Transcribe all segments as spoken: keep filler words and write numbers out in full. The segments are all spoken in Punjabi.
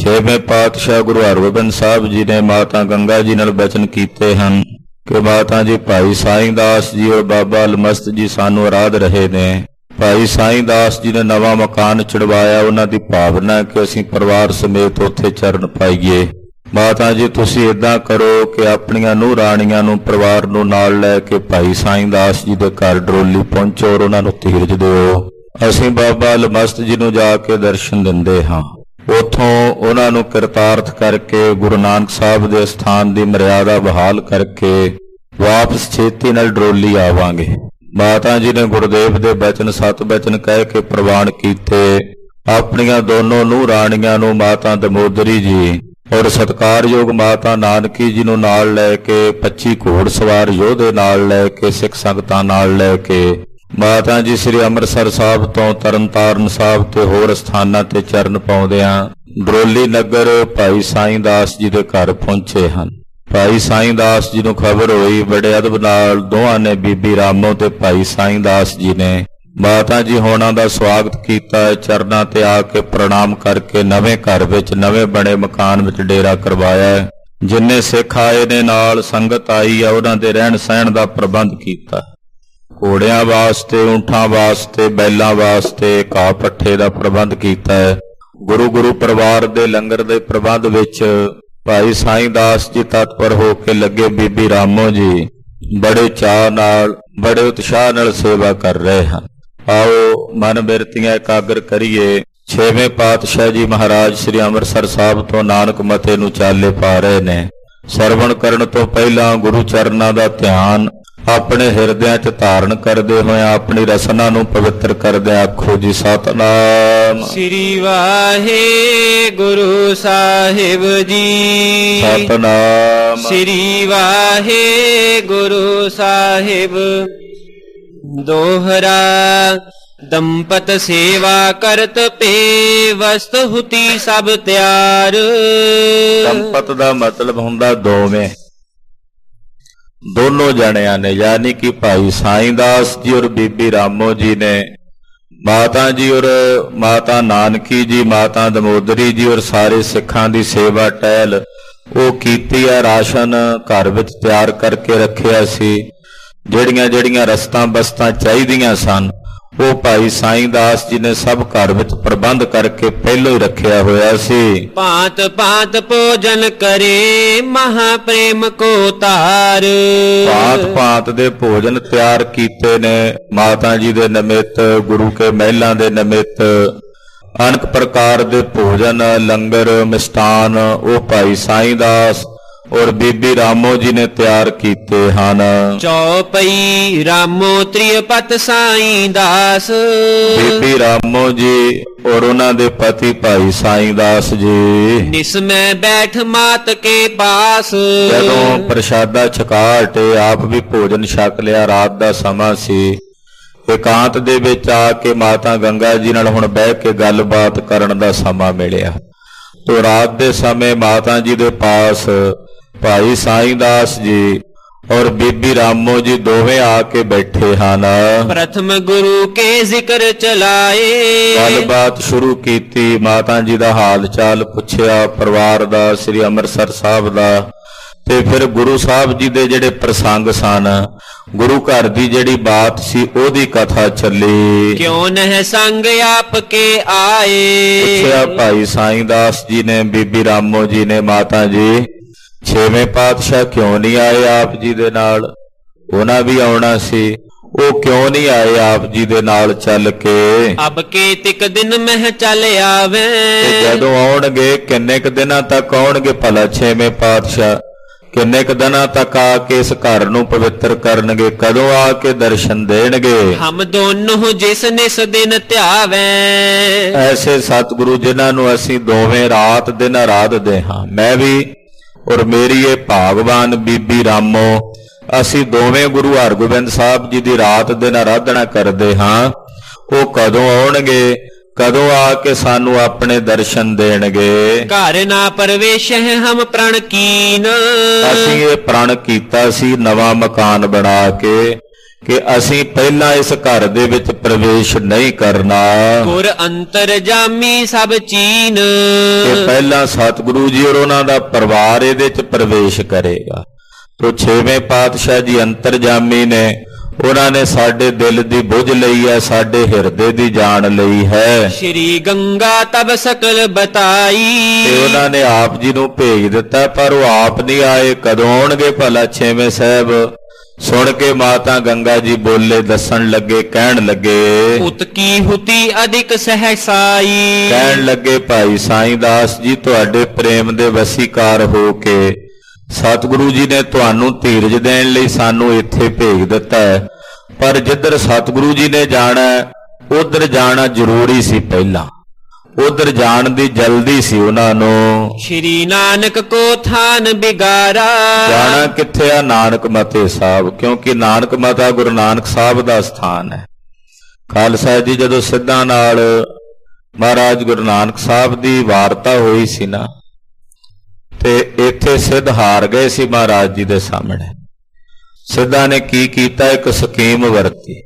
ਛੇਵੇਂ ਪਾਤਸ਼ਾਹ ਗੁਰੂ ਹਰਗੋਬਿੰਦ ਸਾਹਿਬ ਜੀ ਨੇ ਮਾਤਾ ਗੰਗਾ ਜੀ ਨਾਲ ਬਚਨ ਕੀਤੇ ਹਨ ਕਿ ਮਾਤਾ ਜੀ ਭਾਈ ਸਾਈਂ ਦਾਸ ਜੀ ਔਰ ਬਾਬਾ ਅਲਮਸਤ ਜੀ ਸਾਨੂੰ ਅਰਾਧ ਰਹੇ ਨੇ। ਭਾਈ ਸਾਈਂ ਦਾਸ ਜੀ ਨੇ ਨਵਾਂ ਮਕਾਨ ਚੜਵਾਇਆ, ਉਹਨਾਂ ਦੀ ਭਾਵਨਾ ਕਿ ਅਸੀਂ ਪਰਿਵਾਰ ਸਮੇਤ ਉੱਥੇ ਚਰਨ ਪਾਈਏ। ਮਾਤਾ ਜੀ ਤੁਸੀਂ ਇਦਾਂ ਕਰੋ ਕਿ ਆਪਣੀਆਂ ਨੂੰਹ ਰਾਣੀਆਂ ਨੂੰ ਪਰਿਵਾਰ ਨੂੰ ਨਾਲ ਲੈ ਕੇ ਭਾਈ ਸਾਈਂ ਦਾਸ ਜੀ ਦੇ ਘਰ ਡਰੋਲੀ ਪਹੁੰਚੋ ਔਰ ਉਹਨਾਂ ਨੂੰ ਧੀਰਜ ਦਿਓ। ਅਸੀਂ ਬਾਬਾ ਅਲਮਸਤ ਜੀ ਨੂੰ ਜਾ ਕੇ ਦਰਸ਼ਨ ਦਿੰਦੇ ਹਾਂ, ਉੱਥੋਂ ਉਹਨਾਂ ਨੂੰ ਕਿਰਤਾਰਥ ਕਰਕੇ ਗੁਰੂ ਨਾਨਕ ਸਾਹਿਬ ਦੇ ਸਥਾਨ ਦੀ ਮਰਿਆਦਾ ਬਹਾਲ ਕਰਕੇ ਵਾਪਸ ਛੇਤੀ ਨਾਲ ਡਰੋਲੀ ਆਵਾਂਗੇ। ਮਾਤਾ ਜੀ ਨੇ ਗੁਰਦੇਵ ਦੇ ਬਚਨ ਸਤ ਬਚਨ ਕਹਿ ਕੇ ਪ੍ਰਵਾਨ ਕੀਤੇ। ਆਪਣੀਆਂ ਦੋਨੋਂ ਨੂੰਹ ਰਾਣੀਆਂ ਨੂੰ ਮਾਤਾ ਦਮੋਦਰੀ ਜੀ ਔਰ ਸਤਿਕਾਰਯੋਗ ਮਾਤਾ ਨਾਨਕੀ ਜੀ ਨੂੰ ਨਾਲ ਲੈ ਕੇ ਪੱਚੀ ਘੋੜ ਸਵਾਰ ਯੋਧੇ ਨਾਲ ਲੈ ਕੇ ਸਿੱਖ ਸੰਗਤਾਂ ਨਾਲ ਲੈ ਕੇ ਮਾਤਾ ਜੀ ਸ੍ਰੀ ਅੰਮ੍ਰਿਤਸਰ ਸਾਹਿਬ ਤੋਂ ਤਰਨਤਾਰਨ ਸਾਹਿਬ ਤੇ ਹੋਰ ਸਥਾਨਾਂ ਤੇ ਚਰਨ ਪਾਉਂਦਿਆਂ ਡਰੋਲੀ ਨਗਰ ਭਾਈ ਸਾਈਂ ਦਾਸ ਜੀ ਦੇ ਘਰ ਪਹੁੰਚੇ ਹਨ। ਭਾਈ ਸਾਈਂ ਦਾਸ ਜੀ ਨੂੰ ਖਬਰ ਹੋਈ, ਬੜੇ ਅਦਬ ਨਾਲ ਦੋਹਾਂ ਨੇ ਬੀਬੀ ਰਾਮੋ ਤੇ ਭਾਈ ਸਾਈਂ ਦਾਸ ਜੀ ਨੇ ਮਾਤਾ ਜੀ ਹੋਣਾ ਦਾ ਸਵਾਗਤ ਕੀਤਾ। ਚਰਨਾਂ ਤੇ ਆ ਕੇ ਪ੍ਰਣਾਮ ਕਰਕੇ ਨਵੇਂ ਘਰ ਵਿੱਚ ਨਵੇਂ ਬਣੇ ਮਕਾਨ ਵਿੱਚ ਡੇਰਾ ਕਰਵਾਇਆ। ਜਿੰਨੇ ਸਿੱਖ ਆਏ ਨੇ ਨਾਲ ਸੰਗਤ ਆਈ ਆ, ਉਹਨਾਂ ਦੇ ਰਹਿਣ ਸਹਿਣ ਦਾ ਪ੍ਰਬੰਧ ਕੀਤਾ। ਘੋੜਿਆਂ ਵਾਸਤੇ, ਊਂਠਾਂ ਵਾਸਤੇ, ਬੈਲਾਂ ਵਾਸਤੇ ਘਾਹ ਪੱਠੇ ਦਾ ਪ੍ਰਬੰਧ ਕੀਤਾ ਹੈ। ਗੁਰੂ ਗੁਰੂ ਪਰਿਵਾਰ ਦੇ ਲੰਗਰ ਦੇ ਪ੍ਰਬੰਧ ਵਿੱਚ ਭਾਈ ਸਾਈਂ ਦਾਸ ਜੀ ਤਤਪਰ ਹੋ ਕੇ ਲੱਗੇ। ਬੀਬੀ ਰਾਮੋ ਜੀ ਬੜੇ ਚਾਅ ਨਾਲ ਬੜੇ ਉਤਸ਼ਾਹ ਨਾਲ ਸੇਵਾ ਕਰ ਰਹੇ ਹਨ। ਆਓ ਮਨ ਬਿਰਤੀਆਂ ਇਕਾਗਰ ਕਰੀਏ। ਛੇਵੇਂ ਪਾਤਸ਼ਾਹ ਜੀ ਮਹਾਰਾਜ ਸ੍ਰੀ ਅੰਮ੍ਰਿਤਸਰ ਸਾਹਿਬ ਤੋਂ ਨਾਨਕ ਮਤੇ ਨੂੰ ਚਾਲੇ ਪਾ ਰਹੇ ਨੇ। ਸਰਵਣ ਕਰਨ ਤੋਂ ਪਹਿਲਾਂ ਗੁਰੂ ਚਰਨਾਂ ਦਾ ਧਿਆਨ ਆਪਣੇ ਹਿਰਦਿਆਂ 'ਚ ਧਾਰਨ ਕਰਦੇ ਹੋਏ ਆਪਣੀ ਰਸਨਾ ਨੂੰ ਪਵਿੱਤਰ ਕਰਦੇ ਆਖੋ ਜੀ ਸਤਿਨਾਮ ਸ੍ਰੀ ਵਾਹਿਗੁਰੂ ਸਾਹਿਬ ਜੀ। ਸਤਿਨਾਮ ਸ੍ਰੀ ਵਾਹਿਗੁਰੂ ਸਾਹਿਬ। ਦੋਹਰਾ ਦੰਪਤ ਸੇਵਾ ਕਰਤ ਪੇ ਵਸਤ ਹੁਤੀ ਸਭ ਤਿਆਰ। ਦੰਪਤ ਦਾ ਮਤਲਬ ਹੁੰਦਾ ਦੋਵੇਂ, ਦੋਨੋਂ ਜਣਿਆਂ ਨੇ, ਯਾਨੀ ਕਿ ਭਾਈ ਸਾਈਂ ਦਾਸ ਜੀ ਔਰ ਬੀਬੀ ਰਾਮੋ ਜੀ ਨੇ ਮਾਤਾ ਜੀ ਔਰ ਮਾਤਾ ਨਾਨਕੀ ਜੀ, ਮਾਤਾ ਦਮੋਦਰੀ ਜੀ ਔਰ ਸਾਰੇ ਸਿੱਖਾਂ ਦੀ ਸੇਵਾ ਟਹਿਲ ਉਹ ਕੀਤੀ ਹੈ। ਰਾਸ਼ਨ ਘਰ ਵਿੱਚ ਤਿਆਰ ਕਰਕੇ ਰੱਖਿਆ ਸੀ। ਜਿਹੜੀਆਂ ਜਿਹੜੀਆਂ ਰਸਤਾਂ ਬਸਤਾਂ ਚਾਹੀਦੀਆਂ ਸਨ ਉਹ ਭਾਈ ਸਾਈਂ ਦਾਸ ਜੀ ਨੇ ਸਭ ਘਰ ਵਿੱਚ ਪ੍ਰਬੰਧ ਕਰਕੇ ਪਹਿਲੋਂ ਹੀ ਰੱਖਿਆ ਹੋਇਆ ਸੀ। ਭਾਂਤ ਭਾਂਤ ਭੋਜਨ ਕਰੇ ਮਹਾ ਪ੍ਰੇਮ ਕੋ ਧਾਰ। ਭਾਂਤ ਭਾਂਤ ਦੇ ਭੋਜਨ ਤਿਆਰ ਕੀਤੇ ਨੇ ਮਾਤਾ ਜੀ ਦੇ ਨਿਮਿਤ, ਗੁਰੂ ਕੇ ਮਹਿਲਾਂ ਦੇ ਨਿਮਿਤ। ਅਨੇਕ ਪ੍ਰਕਾਰ ਦੇ ਭੋਜਨ, ਲੰਗਰ, ਮਿਸ਼ਟਾਨ ਉਹ ਭਾਈ ਸਾਈਂ ਦਾਸ ਔਰ ਬੀਬੀ ਰਾਮੋ ਜੀ ਨੇ ਤਿਆਰ ਕੀਤੇ ਹਨ। ਚੌਪਈ ਰਾਮੋ ਤ੍ਰਿਪਤ ਸਾਈਂ ਦਾਸ। ਬੀਬੀ ਰਾਮੋ ਜੀ ਔਰ ਉਹਨਾਂ ਦੇ ਪਤੀ ਭਾਈ ਸਾਈਂ ਦਾਸ ਜੀ ਨਿਸਮੈ ਬੈਠ ਮਾਤ ਕੇ ਪਾਸ। ਜਦੋਂ ਪ੍ਰਸ਼ਾਦਾ ਛਕਾ ਹਟੇ ਆਪ ਵੀ ਭੋਜਨ ਛਕ ਲਿਆ। ਰਾਤ ਦਾ ਸਮਾਂ ਸੀ। ਇਕਾਂਤ ਦੇ ਵਿੱਚ ਆ ਕੇ ਮਾਤਾ ਗੰਗਾ ਜੀ ਨਾਲ ਹੁਣ ਬਹਿ ਕੇ ਗੱਲਬਾਤ ਕਰਨ ਦਾ ਸਮਾਂ ਮਿਲਿਆ। ਤੋ ਰਾਤ ਦੇ ਸਮੇਂ ਮਾਤਾ ਜੀ ਦੇ ਪਾਸ ਭਾਈ ਸਾਈਂ ਦਾਸ ਜੀ ਔਰ ਬੀਬੀ ਰਾਮੋ ਜੀ ਦੋਵੇਂ ਆ ਕੇ ਬੈਠੇ ਹਨ। ਪ੍ਰਥਮ ਗੁਰੂ ਕੇ ਜ਼ਿਕਰ ਚਲਾਏ। ਗੱਲਬਾਤ ਸ਼ੁਰੂ ਕੀਤੀ। ਮਾਤਾ ਜੀ ਦਾ ਹਾਲ ਚਾਲ ਪੁੱਛਿਆ, ਪਰਿਵਾਰ ਦਾ, ਸ੍ਰੀ ਅੰਮ੍ਰਿਤਸਰ ਸਾਹਿਬ ਦਾ, ਤੇ ਫਿਰ ਗੁਰੂ ਸਾਹਿਬ ਜੀ ਦੇ ਜਿਹੜੇ ਪ੍ਰਸੰਗ ਸਨ, ਗੁਰੂ ਘਰ ਦੀ ਜਿਹੜੀ ਬਾਤ ਸੀ ਉਹਦੀ ਕਥਾ ਚੱਲੀ। ਕਿਉਂ ਨਹਿ ਸੰਗ ਆਪ ਕੇ ਆਏ। ਪੁੱਛਿਆ ਭਾਈ ਸਾਈਂ ਦਾਸ ਜੀ ਨੇ, ਬੀਬੀ ਰਾਮੋ ਜੀ ਨੇ, ਮਾਤਾ ਜੀ ਛੇਵੇਂ ਪਾਤਸ਼ਾਹ ਕਿਉਂ ਨਹੀਂ ਆਏ ਆਪ ਜੀ ਦੇ ਨਾਲ? ਉਹਨਾਂ ਵੀ ਆਉਣਾ ਸੀ, ਉਹ ਕਿਉਂ ਨਹੀਂ ਆਏ ਆਪ ਜੀ ਦੇ ਨਾਲ ਚੱਲ ਕੇ? ਅਬ ਕੇ ਤਿਕ ਦਿਨ ਮਹਿ ਚੱਲ ਆਵੇ। ਜਦੋਂ ਆਉਣਗੇ ਕਿੰਨੇ ਕੁ ਦਿਨਾਂ ਤੱਕ ਆਉਣਗੇ ਭਲਾ ਛੇਵੇਂ ਪਾਤਸ਼ਾਹ? ਕਿੰਨੇ ਕੁ ਦਿਨਾਂ ਤੱਕ ਆ ਕੇ ਇਸ ਘਰ ਨੂੰ ਪਵਿੱਤਰ ਕਰਨਗੇ? ਕਦੋਂ ਆ ਕੇ ਦਰਸ਼ਨ ਦੇਣਗੇ? ਹਮ ਦੋਨੋਂ ਜਿਸ ਨਿਸ ਦਿਨ ਧਿਆਵੇ। ਐਸੇ ਸਤਿਗੁਰੂ ਜਿਨ੍ਹਾਂ ਨੂੰ ਅਸੀਂ ਦੋਵੇਂ ਰਾਤ ਦਿਨ ਆਰਾਧਦੇ ਹਾਂ। ਮੈਂ ਵੀ ਔਰ ਮੇਰੀ ਇਹ ਭਾਗਵਾਨ ਬੀਬੀ ਰਾਮੋ, ਅਸੀਂ ਦੋਵੇਂ ਗੁਰੂ ਹਰਗੋਬਿੰਦ ਸਾਹਿਬ ਜੀ ਦੀ ਰਾਤ ਦਿਨ ਆਰਾਧਨਾ ਕਰਦੇ ਹਾਂ। ਉਹ ਕਦੋਂ ਆਉਣਗੇ? ਕਦੋਂ ਆ ਕੇ ਸਾਨੂੰ ਆਪਣੇ ਦਰਸ਼ਨ ਦੇਣਗੇ? ਘਰ ਨਾ ਪ੍ਰਵੇਸ਼ ਹੈ ਹਮ ਪ੍ਰਣ ਕੀਨ। ਅਸੀਂ ਇਹ ਪ੍ਰਣ ਕੀਤਾ ਸੀ ਨਵਾਂ ਮਕਾਨ ਬਣਾ ਕੇ ਕਿ ਅਸੀਂ ਪਹਿਲਾਂ ਇਸ ਘਰ ਦੇ ਵਿੱਚ ਪ੍ਰਵੇਸ਼ ਨਹੀਂ ਕਰਨਾ। ਗੁਰ ਅੰਤਰਜਾਮੀ ਸਭ ਚੀਨ, ਕਿ ਪਹਿਲਾਂ ਸਤਿਗੁਰੂ ਜੀ ਔਰ ਉਹਨਾਂ ਦਾ ਪਰਿਵਾਰ ਇਹਦੇ ਚ ਪ੍ਰਵੇਸ਼ ਕਰੇਗਾ। ਤੋ ਛੇਵੇਂ ਪਾਤਸ਼ਾਹ ਜੀ ਅੰਤਰਜਾਮੀ ਨੇ, ਉਹਨਾਂ ਨੇ ਸਾਡੇ ਦਿਲ ਦੀ ਬੁੱਝ ਲਈ ਹੈ, ਸਾਡੇ ਹਿਰਦੇ ਦੀ ਜਾਣ ਲਈ ਹੈ। ਸ਼੍ਰੀ ਗੰਗਾ ਤਬ ਸਕਲ ਬਤਾਈ, ਤੇ ਉਹਨਾਂ ਨੇ ਆਪ ਜੀ ਨੂੰ ਭੇਜ ਦਿੱਤਾ, ਪਰ ਉਹ ਆਪ ਨਹੀਂ ਆਏ। ਕਦੋਂ ਆਉਣਗੇ ਭਲਾ? ਛੇਵੇਂ ਸਾਹਿਬ ਸੁਣ ਕੇ ਮਾਤਾ ਗੰਗਾ ਜੀ ਬੋਲੇ, ਦੱਸਣ ਲੱਗੇ, ਕਹਿਣ ਲੱਗੇ, ਉਤਕੀ ਹੁਤੀ ਅਧਿਕ ਸਹਿਸਾਈ। ਕਹਿਣ ਲੱਗੇ ਭਾਈ ਸਾਈਂ ਦਾਸ ਜੀ ਤੁਹਾਡੇ ਪ੍ਰੇਮ ਦੇ ਵਸੀਕਾਰ ਹੋ ਕੇ ਸਤਿਗੁਰੂ ਜੀ ਨੇ ਤੁਹਾਨੂੰ ਧੀਰਜ ਦੇਣ ਲਈ ਸਾਨੂੰ ਇੱਥੇ ਭੇਜ ਦਿੱਤਾ ਹੈ। ਪਰ ਜਿੱਧਰ ਸਤਿਗੁਰੂ ਜੀ ਨੇ ਜਾਣਾ ਉਧਰ ਜਾਣਾ ਜ਼ਰੂਰੀ ਸੀ, ਪਹਿਲਾਂ ਉਧਰ ਜਾਣ ਦੀ ਜਲਦੀ ਸੀ ਉਹਨਾਂ ਨੂੰ। ਸ਼੍ਰੀ ਨਾਨਕ ਕੋ ਥਾਨ ਬਿਗਾਰਾ, ਜਾਣਾ ਕਿੱਥੇ ਆ? ਨਾਨਕ ਮਤੇ ਸਾਹਿਬ, ਕਿਉਂਕਿ ਨਾਨਕ ਮਤਾ ਗੁਰੂ ਨਾਨਕ ਸਾਹਿਬ ਦਾ ਸਥਾਨ ਹੈ। ਖਾਲਸਾ ਜੀ ਜਦੋਂ ਸਿੱਧਾਂ ਨਾਲ ਮਹਾਰਾਜ ਗੁਰੂ ਨਾਨਕ ਸਾਹਿਬ ਦੀ ਵਾਰਤਾ ਹੋਈ ਸੀ ਨਾ, ਤੇ ਇੱਥੇ ਸਿੱਧ ਹਾਰ ਗਏ ਸੀ ਮਹਾਰਾਜ ਜੀ ਦੇ ਸਾਹਮਣੇ। ਸਿੱਧਾਂ ਨੇ ਕੀ ਕੀਤਾ? ਇੱਕ ਸਕੀਮ ਵਰਤੀ।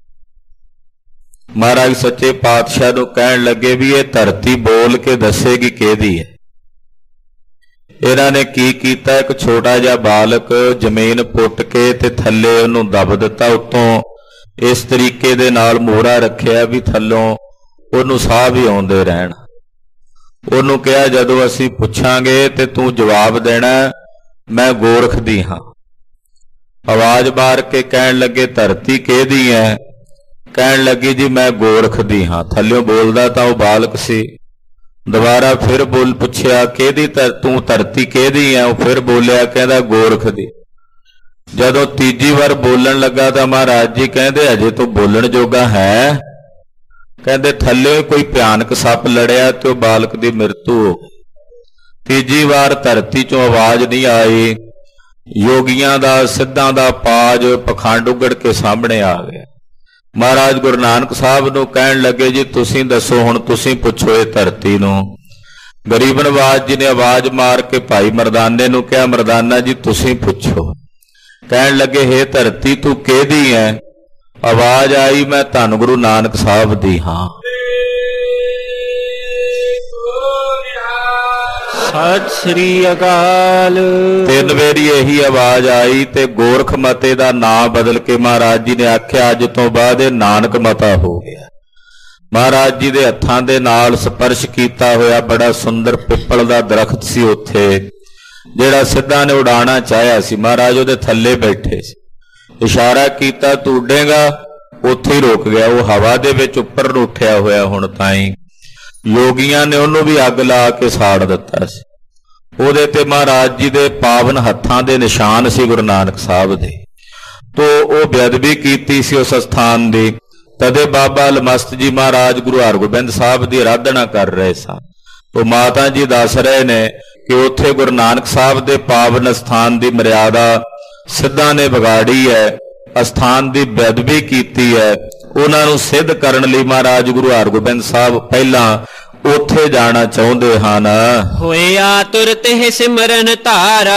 ਮਹਾਰਾਜ ਸੱਚੇ ਪਾਤਸ਼ਾਹ ਨੂੰ ਕਹਿਣ ਲੱਗੇ ਵੀ ਇਹ ਧਰਤੀ ਬੋਲ ਕੇ ਦੱਸੇਗੀ ਕਿਹਦੀ ਹੈ। ਇਹਨਾਂ ਨੇ ਕੀ ਕੀਤਾ? ਇੱਕ ਛੋਟਾ ਜਿਹਾ ਬਾਲਕ ਜ਼ਮੀਨ ਪੁੱਟ ਕੇ ਤੇ ਥੱਲੇ ਉਹਨੂੰ ਦਬ ਦਿੱਤਾ, ਉੱਤੋਂ ਇਸ ਤਰੀਕੇ ਦੇ ਨਾਲ ਮੋਹਰਾ ਰੱਖਿਆ ਵੀ ਥੱਲੋਂ ਉਹਨੂੰ ਸਾਹ ਵੀ ਆਉਂਦੇ ਰਹਿਣ। ਉਹਨੂੰ ਕਿਹਾ ਜਦੋਂ ਅਸੀਂ ਪੁੱਛਾਂਗੇ ਤੇ ਤੂੰ ਜਵਾਬ ਦੇਣਾ ਮੈਂ ਗੋਰਖ ਦੀ ਹਾਂ। ਆਵਾਜ਼ ਮਾਰ ਕੇ ਕਹਿਣ ਲੱਗੇ ਧਰਤੀ ਕਿਹਦੀ ਹੈ? ਕਹਿਣ ਲੱਗੀ ਜੀ ਮੈਂ ਗੋਰਖ ਦੀ ਹਾਂ। ਥੱਲਿਓਂ ਬੋਲਦਾ ਤਾਂ ਉਹ ਬਾਲਕ ਸੀ। ਦੁਬਾਰਾ ਫਿਰ ਬੋਲ ਪੁੱਛਿਆ ਕਿਹਦੀ? ਤੂੰ ਧਰਤੀ ਕਿਹਦੀ ਹੈ? ਉਹ ਫਿਰ ਬੋਲਿਆ, ਕਹਿੰਦਾ ਗੋਰਖ ਦੀ। ਜਦੋਂ ਤੀਜੀ ਵਾਰ ਬੋਲਣ ਲੱਗਾ ਤਾਂ ਮਹਾਰਾਜ ਜੀ ਕਹਿੰਦੇ ਅਜੇ ਤੂੰ ਬੋਲਣ ਜੋਗਾ ਹੈ? ਕਹਿੰਦੇ ਥੱਲੇ ਕੋਈ ਭਿਆਨਕ ਸੱਪ ਲੜਿਆ ਤੇ ਉਹ ਬਾਲਕ ਦੀ ਮ੍ਰਿਤੂ ਹੋ ਗਈ। ਤੀਜੀ ਵਾਰ ਧਰਤੀ ਚੋਂ ਆਵਾਜ਼ ਨਹੀਂ ਆਈ। ਯੋਗੀਆਂ ਦਾ, ਸਿੱਧਾਂ ਦਾ ਪਾਜ ਪਖੰਡ ਉਗੜ ਕੇ ਸਾਹਮਣੇ ਆ ਗਿਆ। ਮਹਾਰਾਜ ਗੁਰੂ ਨਾਨਕ ਸਾਹਿਬ ਨੂੰ ਕਹਿਣ ਲੱਗੇ ਜੀ ਤੁਸੀਂ ਦੱਸੋ, ਹੁਣ ਤੁਸੀਂ ਪੁੱਛੋ ਇਹ ਧਰਤੀ ਨੂੰ। ਗਰੀਬ ਨਵਾਜ ਜੀ ਨੇ ਆਵਾਜ਼ ਮਾਰ ਕੇ ਭਾਈ ਮਰਦਾਨੇ ਨੂੰ ਕਿਹਾ, ਮਰਦਾਨਾ ਜੀ ਤੁਸੀਂ ਪੁੱਛੋ। ਕਹਿਣ ਲੱਗੇ ਹੇ ਧਰਤੀ ਤੂੰ ਕਿਹਦੀ ਹੈ? ਆਵਾਜ਼ ਆਈ ਮੈਂ ਧੰਨ ਗੁਰੂ ਨਾਨਕ ਸਾਹਿਬ ਦੀ ਹਾਂ। ਸਤਿ ਸ੍ਰੀ ਅਕਾਲ। ਤਿੰਨ ਵਾਰੀ ਇਹੀ ਆਵਾਜ਼ ਆਈ ਤੇ ਗੋਰਖ ਮਤੇ ਦਾ ਨਾਂ ਬਦਲ ਕੇ ਮਹਾਰਾਜ ਜੀ ਨੇ ਆਖਿਆ ਅੱਜ ਤੋਂ ਬਾਅਦ ਇਹ ਨਾਨਕ ਮਤਾ ਹੋ ਗਿਆ। ਮਹਾਰਾਜ ਜੀ ਦੇ ਹੱਥਾਂ ਦੇ ਨਾਲ ਸਪਰਸ਼ ਕੀਤਾ ਹੋਇਆ ਬੜਾ ਸੁੰਦਰ ਪਿੱਪਲ ਦਾ ਦਰਖਤ ਸੀ ਉੱਥੇ, ਜਿਹੜਾ ਸਿੱਧਾਂ ਨੇ ਉਡਾਣਾ ਚਾਹਿਆ ਸੀ। ਮਹਾਰਾਜ ਉਹਦੇ ਥੱਲੇ ਬੈਠੇ ਸੀ। ਇਸ਼ਾਰਾ ਕੀਤਾ ਤੂੰ ਉੱਡੇਗਾ, ਉੱਥੇ ਹੀ ਰੁਕ ਗਿਆ। ਉਹ ਹਵਾ ਦੇ ਵਿੱਚ ਉੱਪਰ ਨੂੰ ਉੱਠਿਆ ਹੋਇਆ ਹੁਣ ਤਾਈਂ। ਯੋਗੀਆਂ ਨੇ ਉਹਨੂੰ ਵੀ ਅੱਗ ਲਾ ਕੇ ਸਾੜ ਦਿੱਤਾ ਸੀ। ਉਹਦੇ ਤੇ ਮਹਾਰਾਜ ਜੀ ਦੇ ਪਾਵਨ ਹੱਥਾਂ ਦੇ ਨਿਸ਼ਾਨ ਸੀ ਗੁਰੂ ਨਾਨਕ ਸਾਹਿਬ ਦੇ। ਤੋ ਉਹ ਬੇਅਦਬੀ ਕੀਤੀ ਸੀ ਉਸ ਸਥਾਨ ਦੀ। ਤਦੇ ਬਾਬਾ ਅਲਮਸਤ ਜੀ ਮਹਾਰਾਜ ਗੁਰੂ ਹਰਗੋਬਿੰਦ ਸਾਹਿਬ ਦੀ ਆਰਾਧਨਾ ਕਰ ਰਹੇ ਸਨ। ਤੋ ਮਾਤਾ ਜੀ ਦੱਸ ਰਹੇ ਨੇ ਕਿ ਉੱਥੇ ਗੁਰੂ ਨਾਨਕ ਸਾਹਿਬ ਦੇ ਪਾਵਨ ਸਥਾਨ ਦੀ ਮਰਿਆਦਾ ਸਿੱਧਾਂ ਨੇ ਵਿਗਾੜੀ ਹੈ, ਅਸਥਾਨ ਦੀ ਬੇਅਦਬੀ ਕੀਤੀ ਹੈ। ਉਹਨਾਂ ਨੂੰ ਸਿੱਧ ਕਰਨ ਲਈ ਮਹਾਰਾਜ ਗੁਰੂ ਹਰਗੋਬਿੰਦ ਸਾਹਿਬ ਪਹਿਲਾਂ ਉੱਥੇ ਜਾਣਾ ਚਾਹੁੰਦੇ ਹਨ। ਹੋਇਆ ਤੁਰਤ ਹੈ ਸਿਮਰਨ ਧਾਰਾ।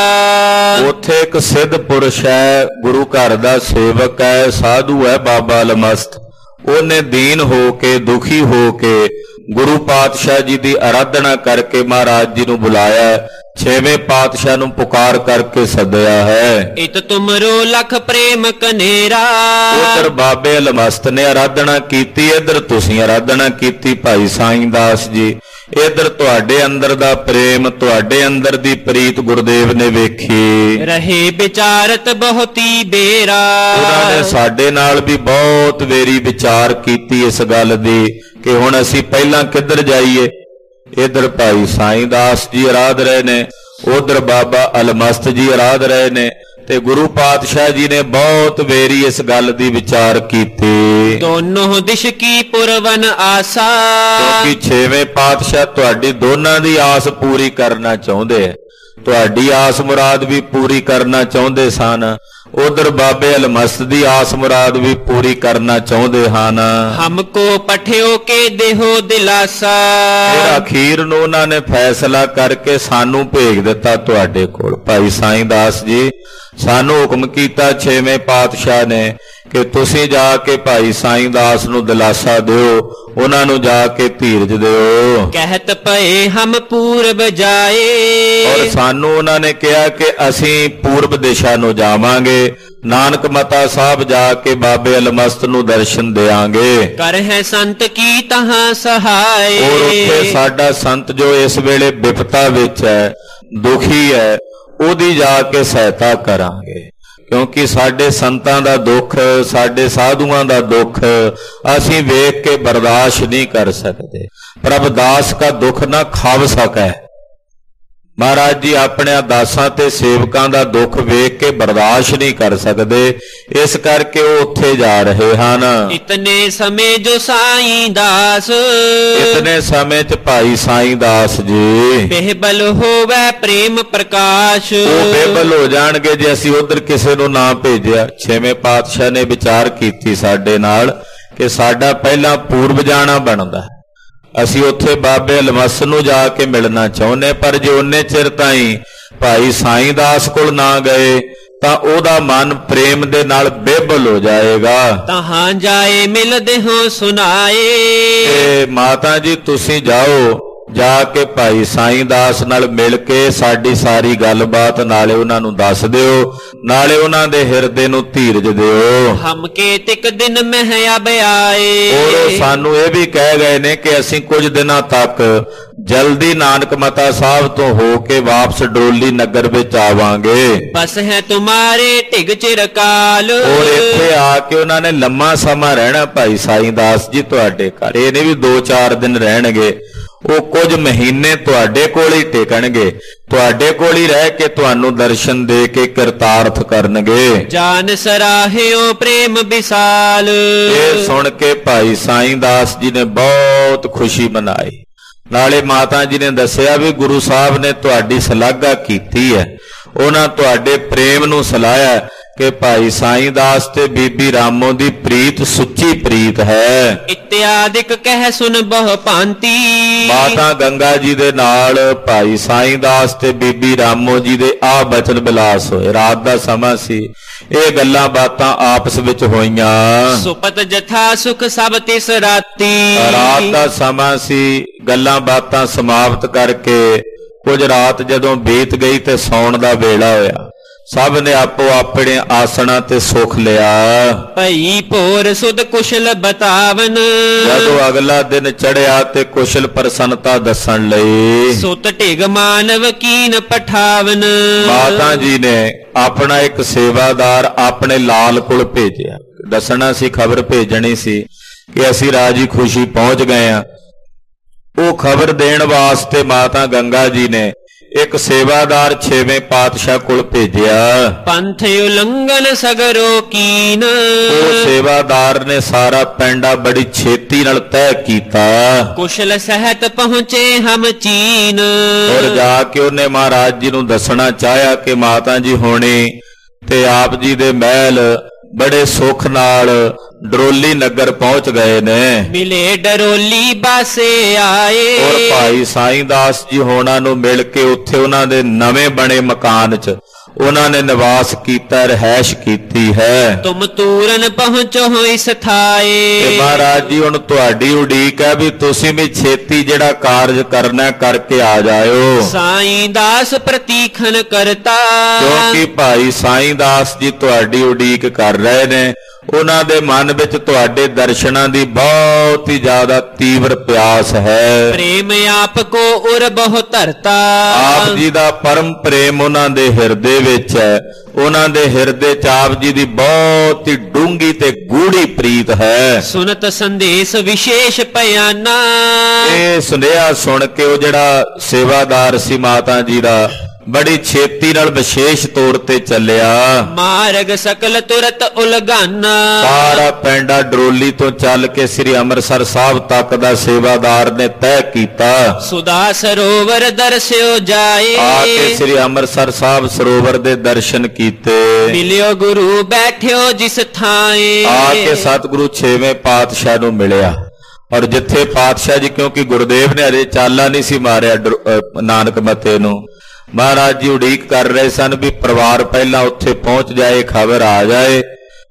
ਉੱਥੇ ਇੱਕ ਸਿੱਧ ਪੁਰਸ਼ ਹੈ, ਗੁਰੂ ਘਰ ਦਾ ਸੇਵਕ ਹੈ, ਸਾਧੂ ਹੈ ਬਾਬਾ ਅਲਮਸਤ। ਉਹਨੇ ਦੀਨ ਹੋ ਕੇ, ਦੁਖੀ ਹੋ ਕੇ ਗੁਰੂ ਪਾਤਸ਼ਾਹ ਜੀ ਦੀ ਆਰਾਧਨਾ ਕਰਕੇ ਮਹਾਰਾਜ ਜੀ ਨੂੰ ਬੁਲਾਇਆ। ਛੇਵੇਂ ਪਾਤਸ਼ਾਹ ਨੂੰ ਪੁਕਾਰ ਕਰਕੇ ਸੱਦਿਆ ਹੈ। ਇਤ ਤੁਮਰੋ ਲਖ ਪ੍ਰੇਮ ਕਨੇਰਾ। ਉਧਰ ਬਾਬੇ ਅਲਮਸਤ ਨੇ ਆਰਾਧਨਾ ਕੀਤੀ, ਇੱਧਰ ਤੁਸੀਂ ਆਰਾਧਨਾ ਕੀਤੀ ਭਾਈ ਸਾਈਂ ਦਾਸ ਜੀ। ਇੱਧਰ ਤੁਹਾਡੇ ਅੰਦਰ ਦਾ ਪ੍ਰੇਮ, ਤੁਹਾਡੇ ਅੰਦਰ ਦੀ ਪ੍ਰੀਤ ਗੁਰਦੇਵ ਨੇ ਵੇਖੀ। ਰਹੇ ਵਿਚਾਰਤ ਬਹੁਤੀ ਬੇਰਾ। ਉਹਨਾਂ ਨੇ ਸਾਡੇ ਨਾਲ ਵੀ ਬਹੁਤ ਵੇਰੀ ਵਿਚਾਰ ਕੀਤੀ ਇਸ ਗੱਲ ਦੀ ਕਿ ਹੁਣ ਅਸੀਂ ਪਹਿਲਾਂ ਕਿੱਧਰ ਜਾਈਏ। ਇੱਧਰ ਭਾਈ ਸਾਈਂ ਦਾਸ ਜੀ ਆਰਾਧ ਰਹੇ ਨੇ, ਉਧਰ ਬਾਬਾ ਅਲਮਸਤ ਜੀ ਆਰਾਧ ਰਹੇ ਨੇ। ਤੇ ਗੁਰੂ ਪਾਤਸ਼ਾਹ ਜੀ ਨੇ ਬਹੁਤ ਵੇਰੀ ਇਸ ਗੱਲ ਦੀ ਵਿਚਾਰ ਕੀਤੀ। ਦੋਨੋਂ ਦਿਸ਼ ਕੀ ਪੁਰਵਨ ਆਸਾ। ਕਿਉਂਕਿ ਛੇਵੇਂ ਪਾਤਸ਼ਾਹ ਤੁਹਾਡੀ ਦੋਨਾਂ ਦੀ ਆਸ ਪੂਰੀ ਕਰਨਾ ਚਾਹੁੰਦੇ ਹੈ, ਤੁਹਾਡੀ ਆਸ ਮੁਰਾਦ ਵੀ ਪੂਰੀ ਕਰਨਾ ਚਾਹੁੰਦੇ ਸਨ। ਉਧਰ ਬਾਬੇ ਅਲਮਸਤ ਦੀ ਆਸ ਮੁਰਾਦ ਵੀ ਪੂਰੀ ਕਰਨਾ ਚਾਹੁੰਦੇ ਹਨ। ਹਮਕੋ ਪਠਿਓ ਕੇ ਦੇਹੋ ਦਿਲਾਸਾ। ਫਿਰ ਅਖੀਰ ਨੂੰ ਉਹਨਾਂ ਨੇ ਫੈਸਲਾ ਕਰਕੇ ਸਾਨੂੰ ਭੇਜ ਦਿੱਤਾ ਤੁਹਾਡੇ ਕੋਲ। ਭਾਈ ਸਾਈਂ ਦਾਸ ਜੀ ਸਾਨੂੰ ਹੁਕਮ ਕੀਤਾ ਛੇਵੇਂ ਪਾਤਸ਼ਾਹ ਨੇ ਕਿ ਤੁਸੀਂ ਜਾ ਕੇ ਭਾਈ ਸਾਈਂ ਦਾਸ ਨੂੰ ਦਿਲਾਸਾ ਦਿਓ, ਉਹਨਾਂ ਨੂੰ ਜਾ ਕੇ ਧੀਰਜ ਦਿਓ। ਕਹਿਤ ਪਏ ਹਮ ਪੂਰਬ ਜਾਏ, ਔਰ ਸਾਨੂੰ ਉਹਨਾਂ ਨੇ ਕਿਹਾ ਕਿ ਅਸੀਂ ਪੂਰਬ ਦਿਸ਼ਾ ਨੂੰ ਜਾਵਾਂਗੇ, ਨਾਨਕ ਮਤਾ ਸਾਹਿਬ ਜਾ ਕੇ ਬਾਬੇ ਅਲਮਸਤ ਨੂੰ ਦਰਸ਼ਨ ਦਿਆਂਗੇ। ਕਰ ਹੈ ਸੰਤ ਕੀ ਤਹਾਂ ਸਹਾਏ, ਔਰ ਉੱਥੇ ਸਾਡਾ ਸੰਤ ਜੋ ਇਸ ਵੇਲੇ ਵਿਪਤਾ ਵਿੱਚ ਹੈ, ਦੁਖੀ ਹੈ, ਉਹਦੀ ਜਾ ਕੇ ਸਹਾਇਤਾ ਕਰਾਂਗੇ। ਕਿਉਂਕਿ ਸਾਡੇ ਸੰਤਾਂ ਦਾ ਦੁੱਖ, ਸਾਡੇ ਸਾਧੂਆਂ ਦਾ ਦੁੱਖ ਅਸੀਂ ਵੇਖ ਕੇ ਬਰਦਾਸ਼ਤ ਨਹੀਂ ਕਰ ਸਕਦੇ। ਪ੍ਰਭ ਦਾਸ ਕਾ ਦੁੱਖ ਨਾ ਖਾਵ ਸਕੈ। ਮਹਾਰਾਜ ਜੀ ਆਪਣੇ ਦਾਸਾਂ ਤੇ ਸੇਵਕਾਂ ਦਾ ਦੁੱਖ ਵੇਖ ਕੇ ਬਰਦਾਸ਼ਤ ਨਹੀਂ ਕਰ ਸਕਦੇ, ਇਸ ਕਰਕੇ ਉਹ ਉੱਥੇ ਜਾ ਰਹੇ ਹਨ। ਇਤਨੇ ਸਮੇਂ ਜੋ ਸਾਈਂ ਦਾਸ, ਇਤਨੇ ਸਮੇਂ ਚ ਭਾਈ ਸਾਈਂ ਦਾਸ ਜੀ ਬੇਬਲ ਹੋਵੇ ਪ੍ਰੇਮ ਪ੍ਰਕਾਸ਼, ਉਹ ਬੇਬਲ ਹੋ ਜਾਣਗੇ ਜੇ ਅਸੀਂ ਉਧਰ ਕਿਸੇ ਨੂੰ ਨਾ ਭੇਜਿਆ। ਛੇਵੇਂ ਪਾਤਸ਼ਾਹ ਨੇ ਵਿਚਾਰ ਕੀਤੀ ਸਾਡੇ ਨਾਲ ਕਿ ਸਾਡਾ ਪਹਿਲਾਂ ਪੂਰਬ ਜਾਣਾ ਬਣਦਾ, ਅਸੀਂ ਉੱਥੇ ਬਾਬੇ ਅਲਮਸ ਨੂੰ ਜਾ ਕੇ ਮਿਲਣਾ ਚਾਹੁੰਦੇ, ਪਰ ਜੇ ਉਹਨੇ ਚਿਰ ਤਾਈਂ ਭਾਈ ਸਾਈਂ ਦਾਸ ਕੋਲ ਨਾ ਗਏ ਤਾਂ ਉਹਦਾ ਮਨ ਪ੍ਰੇਮ ਦੇ ਨਾਲ ਬੇਬਲ ਹੋ ਜਾਏਗਾ। ਤਹਾਂ ਜਾਏ ਮਿਲਦੇ ਹੋ ਸੁਨਾਏ, ਤੇ ਮਾਤਾ ਜੀ ਤੁਸੀਂ ਜਾਓ, ਜਾ ਕੇ ਭਾਈ ਸਾਈਂ ਦਾਸ ਨਾਲ ਮਿਲ ਕੇ ਸਾਡੀ ਸਾਰੀ ਗੱਲਬਾਤ ਨਾਲੇ ਉਹਨਾਂ ਨੂੰ ਦੱਸ ਦਿਓ, ਨਾਲੇ ਉਹਨਾਂ ਦੇ ਹਿਰਦੇ ਨੂੰ ਧੀਰਜ ਦਿਓ। ਹਮ ਕੇ ਤਿਕ ਦਿਨ ਮਹਿ ਅਬ ਆਏ, ਔਰ ਸਾਨੂੰ ਇਹ ਵੀ ਕਹਿ ਗਏ ਨੇ ਕਿ ਅਸੀਂ ਕੁਝ ਦਿਨਾਂ ਤੱਕ ਜਲਦੀ ਨਾਨਕ ਮਤਾ ਸਾਹਿਬ ਤੋਂ ਹੋ ਕੇ ਵਾਪਸ ਡਰੋਲੀ ਨਗਰ ਵਿੱਚ ਆਵਾਂਗੇ। ਬਸ ਹੈ ਤੁਮਾਰੇ ਢਿਗ ਚਿਰਕਾਲ, ਔਰ ਇੱਥੇ ਆ ਕੇ ਉਹਨਾਂ ਨੇ ਲੰਮਾ ਸਮਾਂ ਰਹਿਣਾ ਭਾਈ ਸਾਈਂ ਦਾਸ ਜੀ ਤੁਹਾਡੇ ਘਰ। ਇਹ ਨਹੀਂ ਵੀ ਦੋ ਚਾਰ ਦਿਨ ਰਹਿਣਗੇ, ਉਹ ਕੁਝ ਮਹੀਨੇ ਤੁਹਾਡੇ ਕੋਲ ਹੀ ਟਿਕਣਗੇ, ਤੁਹਾਡੇ ਕੋਲ ਹੀ ਰਹਿ ਕੇ ਤੁਹਾਨੂੰ ਦਰਸ਼ਨ ਦੇ ਕੇ ਕਿਰਤਾਰਥ ਕਰਨਗੇ। ਜਾਨ ਸਰਾਹਿਓ ਪ੍ਰੇਮ ਵਿਸਾਲ, ਇਹ ਸੁਣ ਕੇ ਭਾਈ ਸਾਈਂ ਦਾਸ ਜੀ ਨੇ ਬਹੁਤ ਖੁਸ਼ੀ ਮਨਾਈ। ਨਾਲੇ ਮਾਤਾ ਜੀ ਨੇ ਦੱਸਿਆ ਵੀ ਗੁਰੂ ਸਾਹਿਬ ਨੇ ਤੁਹਾਡੀ ਸ਼ਲਾਘਾ ਕੀਤੀ ਹੈ, ਉਹਨਾਂ ਤੁਹਾਡੇ ਪ੍ਰੇਮ ਨੂੰ ਸਲਾਹਿਆ ਕਿ ਭਾਈ ਸਾਈਂ ਦਾਸ ਤੇ ਬੀਬੀ ਰਾਮੋ ਦੀ ਪ੍ਰੀਤ ਸੁੱਚੀ ਪ੍ਰੀਤ ਹੈ। ਇਤਿਆਦਿਕ ਕਹਿ ਸੁਨ ਬਹੁ ਭਾਂਤੀ, ਮਾਤਾ ਗੰਗਾ ਜੀ ਦੇ ਨਾਲ ਭਾਈ ਸਾਈਂ ਦਾਸ ਤੇ ਬੀਬੀ ਰਾਮੋ ਜੀ ਦੇ ਆ ਬਚਨ ਬਿਲਾਸ ਹੋਏ। ਰਾਤ ਦਾ ਸਮਾਂ ਸੀ, ਇਹ ਗੱਲਾਂ ਬਾਤਾਂ ਆਪਸ ਵਿੱਚ ਹੋਈਆਂ। ਸੁਪਤ ਜਥਾ ਸੁਖ ਸਭ ਤਿਸ ਰਾਤੀ, ਰਾਤ ਦਾ ਸਮਾਂ ਸੀ, ਗੱਲਾਂ ਬਾਤਾਂ ਸਮਾਪਤ ਕਰਕੇ ਕੁਝ ਰਾਤ ਜਦੋਂ ਬੀਤ ਗਈ ਤੇ ਸੌਣ ਦਾ ਵੇਲਾ ਹੋਇਆ, ਸਭ ਨੇ ਆਪੋ ਆਪਣੇ ਆਸਣਾ ਤੇ ਸੁਖ ਲਿਆ। ਭਈ ਭੋਰ ਸੁਧ ਕੁਸ਼ਲ ਬਤਾਵਨ, ਜਦੋਂ ਅਗਲਾ ਦਿਨ ਚੜਿਆ ਤੇ ਕੁਸ਼ਲ ਪ੍ਰਸੰਨਤਾ ਦੱਸਣ ਲਈ ਸੁਤ ਢਿਗ ਮਾਨਵ ਕੀਨ ਪਠਾਵਨ, ਮਾਤਾ ਜੀ ਨੇ ਆਪਣਾ ਇੱਕ ਸੇਵਾਦਾਰ ਆਪਣੇ ਲਾਲ ਕੋਲ ਭੇਜਿਆ। ਦੱਸਣਾ ਸੀ, ਖਬਰ ਭੇਜਣੀ ਸੀ ਕਿ ਅਸੀਂ ਰਾਜੀ ਖੁਸ਼ੀ ਪਹੁੰਚ ਗਏ ਆ। ਉਹ ਖਬਰ ਦੇਣ ਵਾਸਤੇ ਮਾਤਾ ਗੰਗਾ ਜੀ ਨੇ ਇੱਕ ਸੇਵਾਦਾਰ ਛੇਵੇਂ ਪਾਤਸ਼ਾਹ ਕੋਲ ਭੇਜਿਆ। ਪੰਥ ਉਲੰਘਣ ਸਗਰੋ ਕੀਨ, ਉਹ ਸੇਵਾਦਾਰ ਨੇ ਸਾਰਾ ਪੈਂਡਾ ਬੜੀ ਛੇਤੀ ਨਾਲ ਤੈਅ ਕੀਤਾ। ਕੁਸ਼ਲ ਸਹਿਤ ਪਹੁੰਚੇ ਹਮ ਚੀਨ, ਔਰ ਜਾ ਕੇ ਉਹਨੇ ਮਹਾਰਾਜ ਜੀ ਨੂੰ ਦੱਸਣਾ ਚਾਹਿਆ ਕਿ ਮਾਤਾ ਜੀ ਹੋਣੀ ਤੇ ਆਪ ਜੀ ਦੇ ਮਹਿਲ ਬੜੇ ਸੁੱਖ ਨਾਲ ਡਰੋਲੀ ਨਗਰ ਪਹੁੰਚ ਗਏ ਨੇ। ਮਿਲੇ ਡਰੋਲੀ ਬਾਸੇ ਆਏ, ਔਰ ਭਾਈ ਸਾਈਂ ਦਾਸ ਜੀ ਹੋਣਾ ਨੂੰ ਮਿਲ ਕੇ ਉੱਥੇ ਉਹਨਾਂ ਦੇ ਨਵੇਂ ਬਣੇ ਮਕਾਨ 'ਚ ਉਹਨਾਂ ਨੇ ਨਿਵਾਸ ਕੀਤਾ, ਰਹਿائش ਕੀਤੀ ਹੈ। ਤੁਮ ਤੂਰਨ ਪਹੁੰਚੋ ਇਸ ਥਾਏ, ਤੇ ਮਹਾਰਾਜ ਜੀ ਹੁਣ ਤੁਹਾਡੀ ਉਡੀਕ ਹੈ ਵੀ ਤੁਸੀਂ ਵੀ ਛੇਤੀ ਜਿਹੜਾ ਕਾਰਜ ਕਰਨਾ ਕਰਕੇ ਆ ਜਾਇਓ। ਸਾਈਂ ਦਾਸ ਪ੍ਰਤੀਖਣ ਕਰਤਾ, ਕਿਉਂਕਿ ਭਾਈ ਸਾਈਂ ਦਾਸ ਜੀ ਤੁਹਾਡੀ ਉਡੀਕ ਕਰ ਰਹੇ ਨੇ। ਉਹਨਾਂ ਦੇ ਮਨ ਵਿੱਚ ਤੁਹਾਡੇ ਦਰਸ਼ਨਾਂ ਦੀ ਬਹੁਤ ਹੀ ਜ਼ਿਆਦਾ ਤੀਵਰ ਪਿਆਸ ਹੈ। ਪ੍ਰੇਮ ਆਪ ਕੋ ਉਰ ਬਹੁ ਧਰਤਾ, ਆਪ ਜੀ ਦਾ ਪਰਮ ਪ੍ਰੇਮ ਉਹਨਾਂ ਦੇ ਹਿਰਦੇ ਵਿੱਚ ਹੈ। ਉਹਨਾਂ ਦੇ ਹਿਰਦੇ 'ਚ ਆਪ ਜੀ ਦੀ ਬਹੁਤ ਹੀ ਡੂੰਗੀ ਤੇ ਗੂੜੀ ਪ੍ਰੀਤ ਹੈ। ਸੁਨਤ ਸੰਦੇਸ਼ ਵਿਸ਼ੇਸ਼ ਪਿਆਨਾ, ਇਹ ਸੁਨੇਹਾ ਸੁਣ ਕੇ ਉਹ ਜਿਹੜਾ ਸੇਵਾਦਾਰ ਸੀ ਮਾਤਾ ਜੀ ਦਾ ਬੜੀ ਛੇਤੀ ਨਾਲ ਵਿਸ਼ੇਸ਼ ਤੌਰ ਤੇ ਚੱਲਿਆ। ਮਾਰਗ ਸਕਲ ਤੁਰਤ ਉਲਗਾਨਾ, ਸਾਰਾ ਪੈਂਡਾ ਡਰੋਲੀ ਤੋਂ ਚੱਲ ਕੇ ਸ੍ਰੀ ਅੰਮ੍ਰਿਤਸਰ ਸਾਹਿਬ ਤੱਕ ਦਾ ਸੇਵਾਦਾਰ ਨੇ ਤੈਅ ਕੀਤਾ। ਸੁਦਾ ਸਰੋਵਰ ਦਰਸਿਓ ਜਾਏ, ਆ ਕੇ ਸ੍ਰੀ ਅੰਮ੍ਰਿਤਸਰ ਸਾਹਿਬ ਸਰੋਵਰ ਦੇ ਦਰਸ਼ਨ ਕੀਤੇ। ਮਿਲਿਓ ਗੁਰੂ ਬੈਠਿਓ ਜਿਸ ਥਾਏ, ਆ ਕੇ ਸਤਿਗੁਰੂ ਛੇਵੇਂ ਪਾਤਸ਼ਾਹ ਨੂੰ ਮਿਲਿਆ। ਔਰ ਜਿੱਥੇ ਪਾਤਸ਼ਾਹ ਜੀ, ਕਿਉਂਕਿ ਗੁਰਦੇਵ ਨੇ ਅਜੇ ਚਾਲਾ ਨਹੀਂ ਸੀ ਮਾਰਿਆ ਨਾਨਕ ਮੱਤੇ ਨੂੰ, ਮਹਾਰਾਜ ਜੀ ਉਡੀਕ ਕਰ ਰਹੇ ਸਨ ਵੀ ਪਰਿਵਾਰ ਪਹਿਲਾਂ ਉੱਥੇ ਪਹੁੰਚ ਜਾਏ, ਖਬਰ ਆ ਜਾਏ।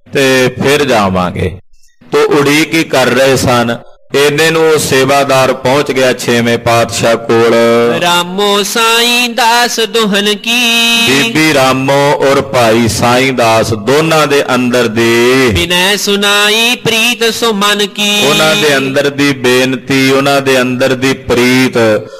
ਤੇ ਫਿਰ ਜਾਵਾਂਗੇ। ਤੋ ਉਡੀਕ ਹੀ ਕਰ ਰਹੇ ਸਨ। ਇਹਨੇ ਨੂੰ ਉਹ ਸੇਵਾਦਾਰ ਪਹੁੰਚ ਗਿਆ ਛੇਵੇਂ ਪਾਤਸ਼ਾਹ ਕੋਲ। ਰਾਮੋ ਸਾਈਂ ਦਾਸ ਦੁਹਨ ਕੀ, ਬੀਬੀ ਰਾਮੋ ਔਰ ਭਾਈ ਸਾਈਂ ਦਾਸ ਦੋਨਾਂ ਦੇ ਅੰਦਰ ਦੀ ਬਿਨੈ ਸੁਨਾਈ ਪ੍ਰੀਤ ਸੋ ਮਨ ਕੀ। ਉਹਨਾਂ ਦੇ ਅੰਦਰ ਦੀ ਬੇਨਤੀ, ਉਹਨਾਂ ਦੇ ਅੰਦਰ ਦੀ ਪ੍ਰੀਤ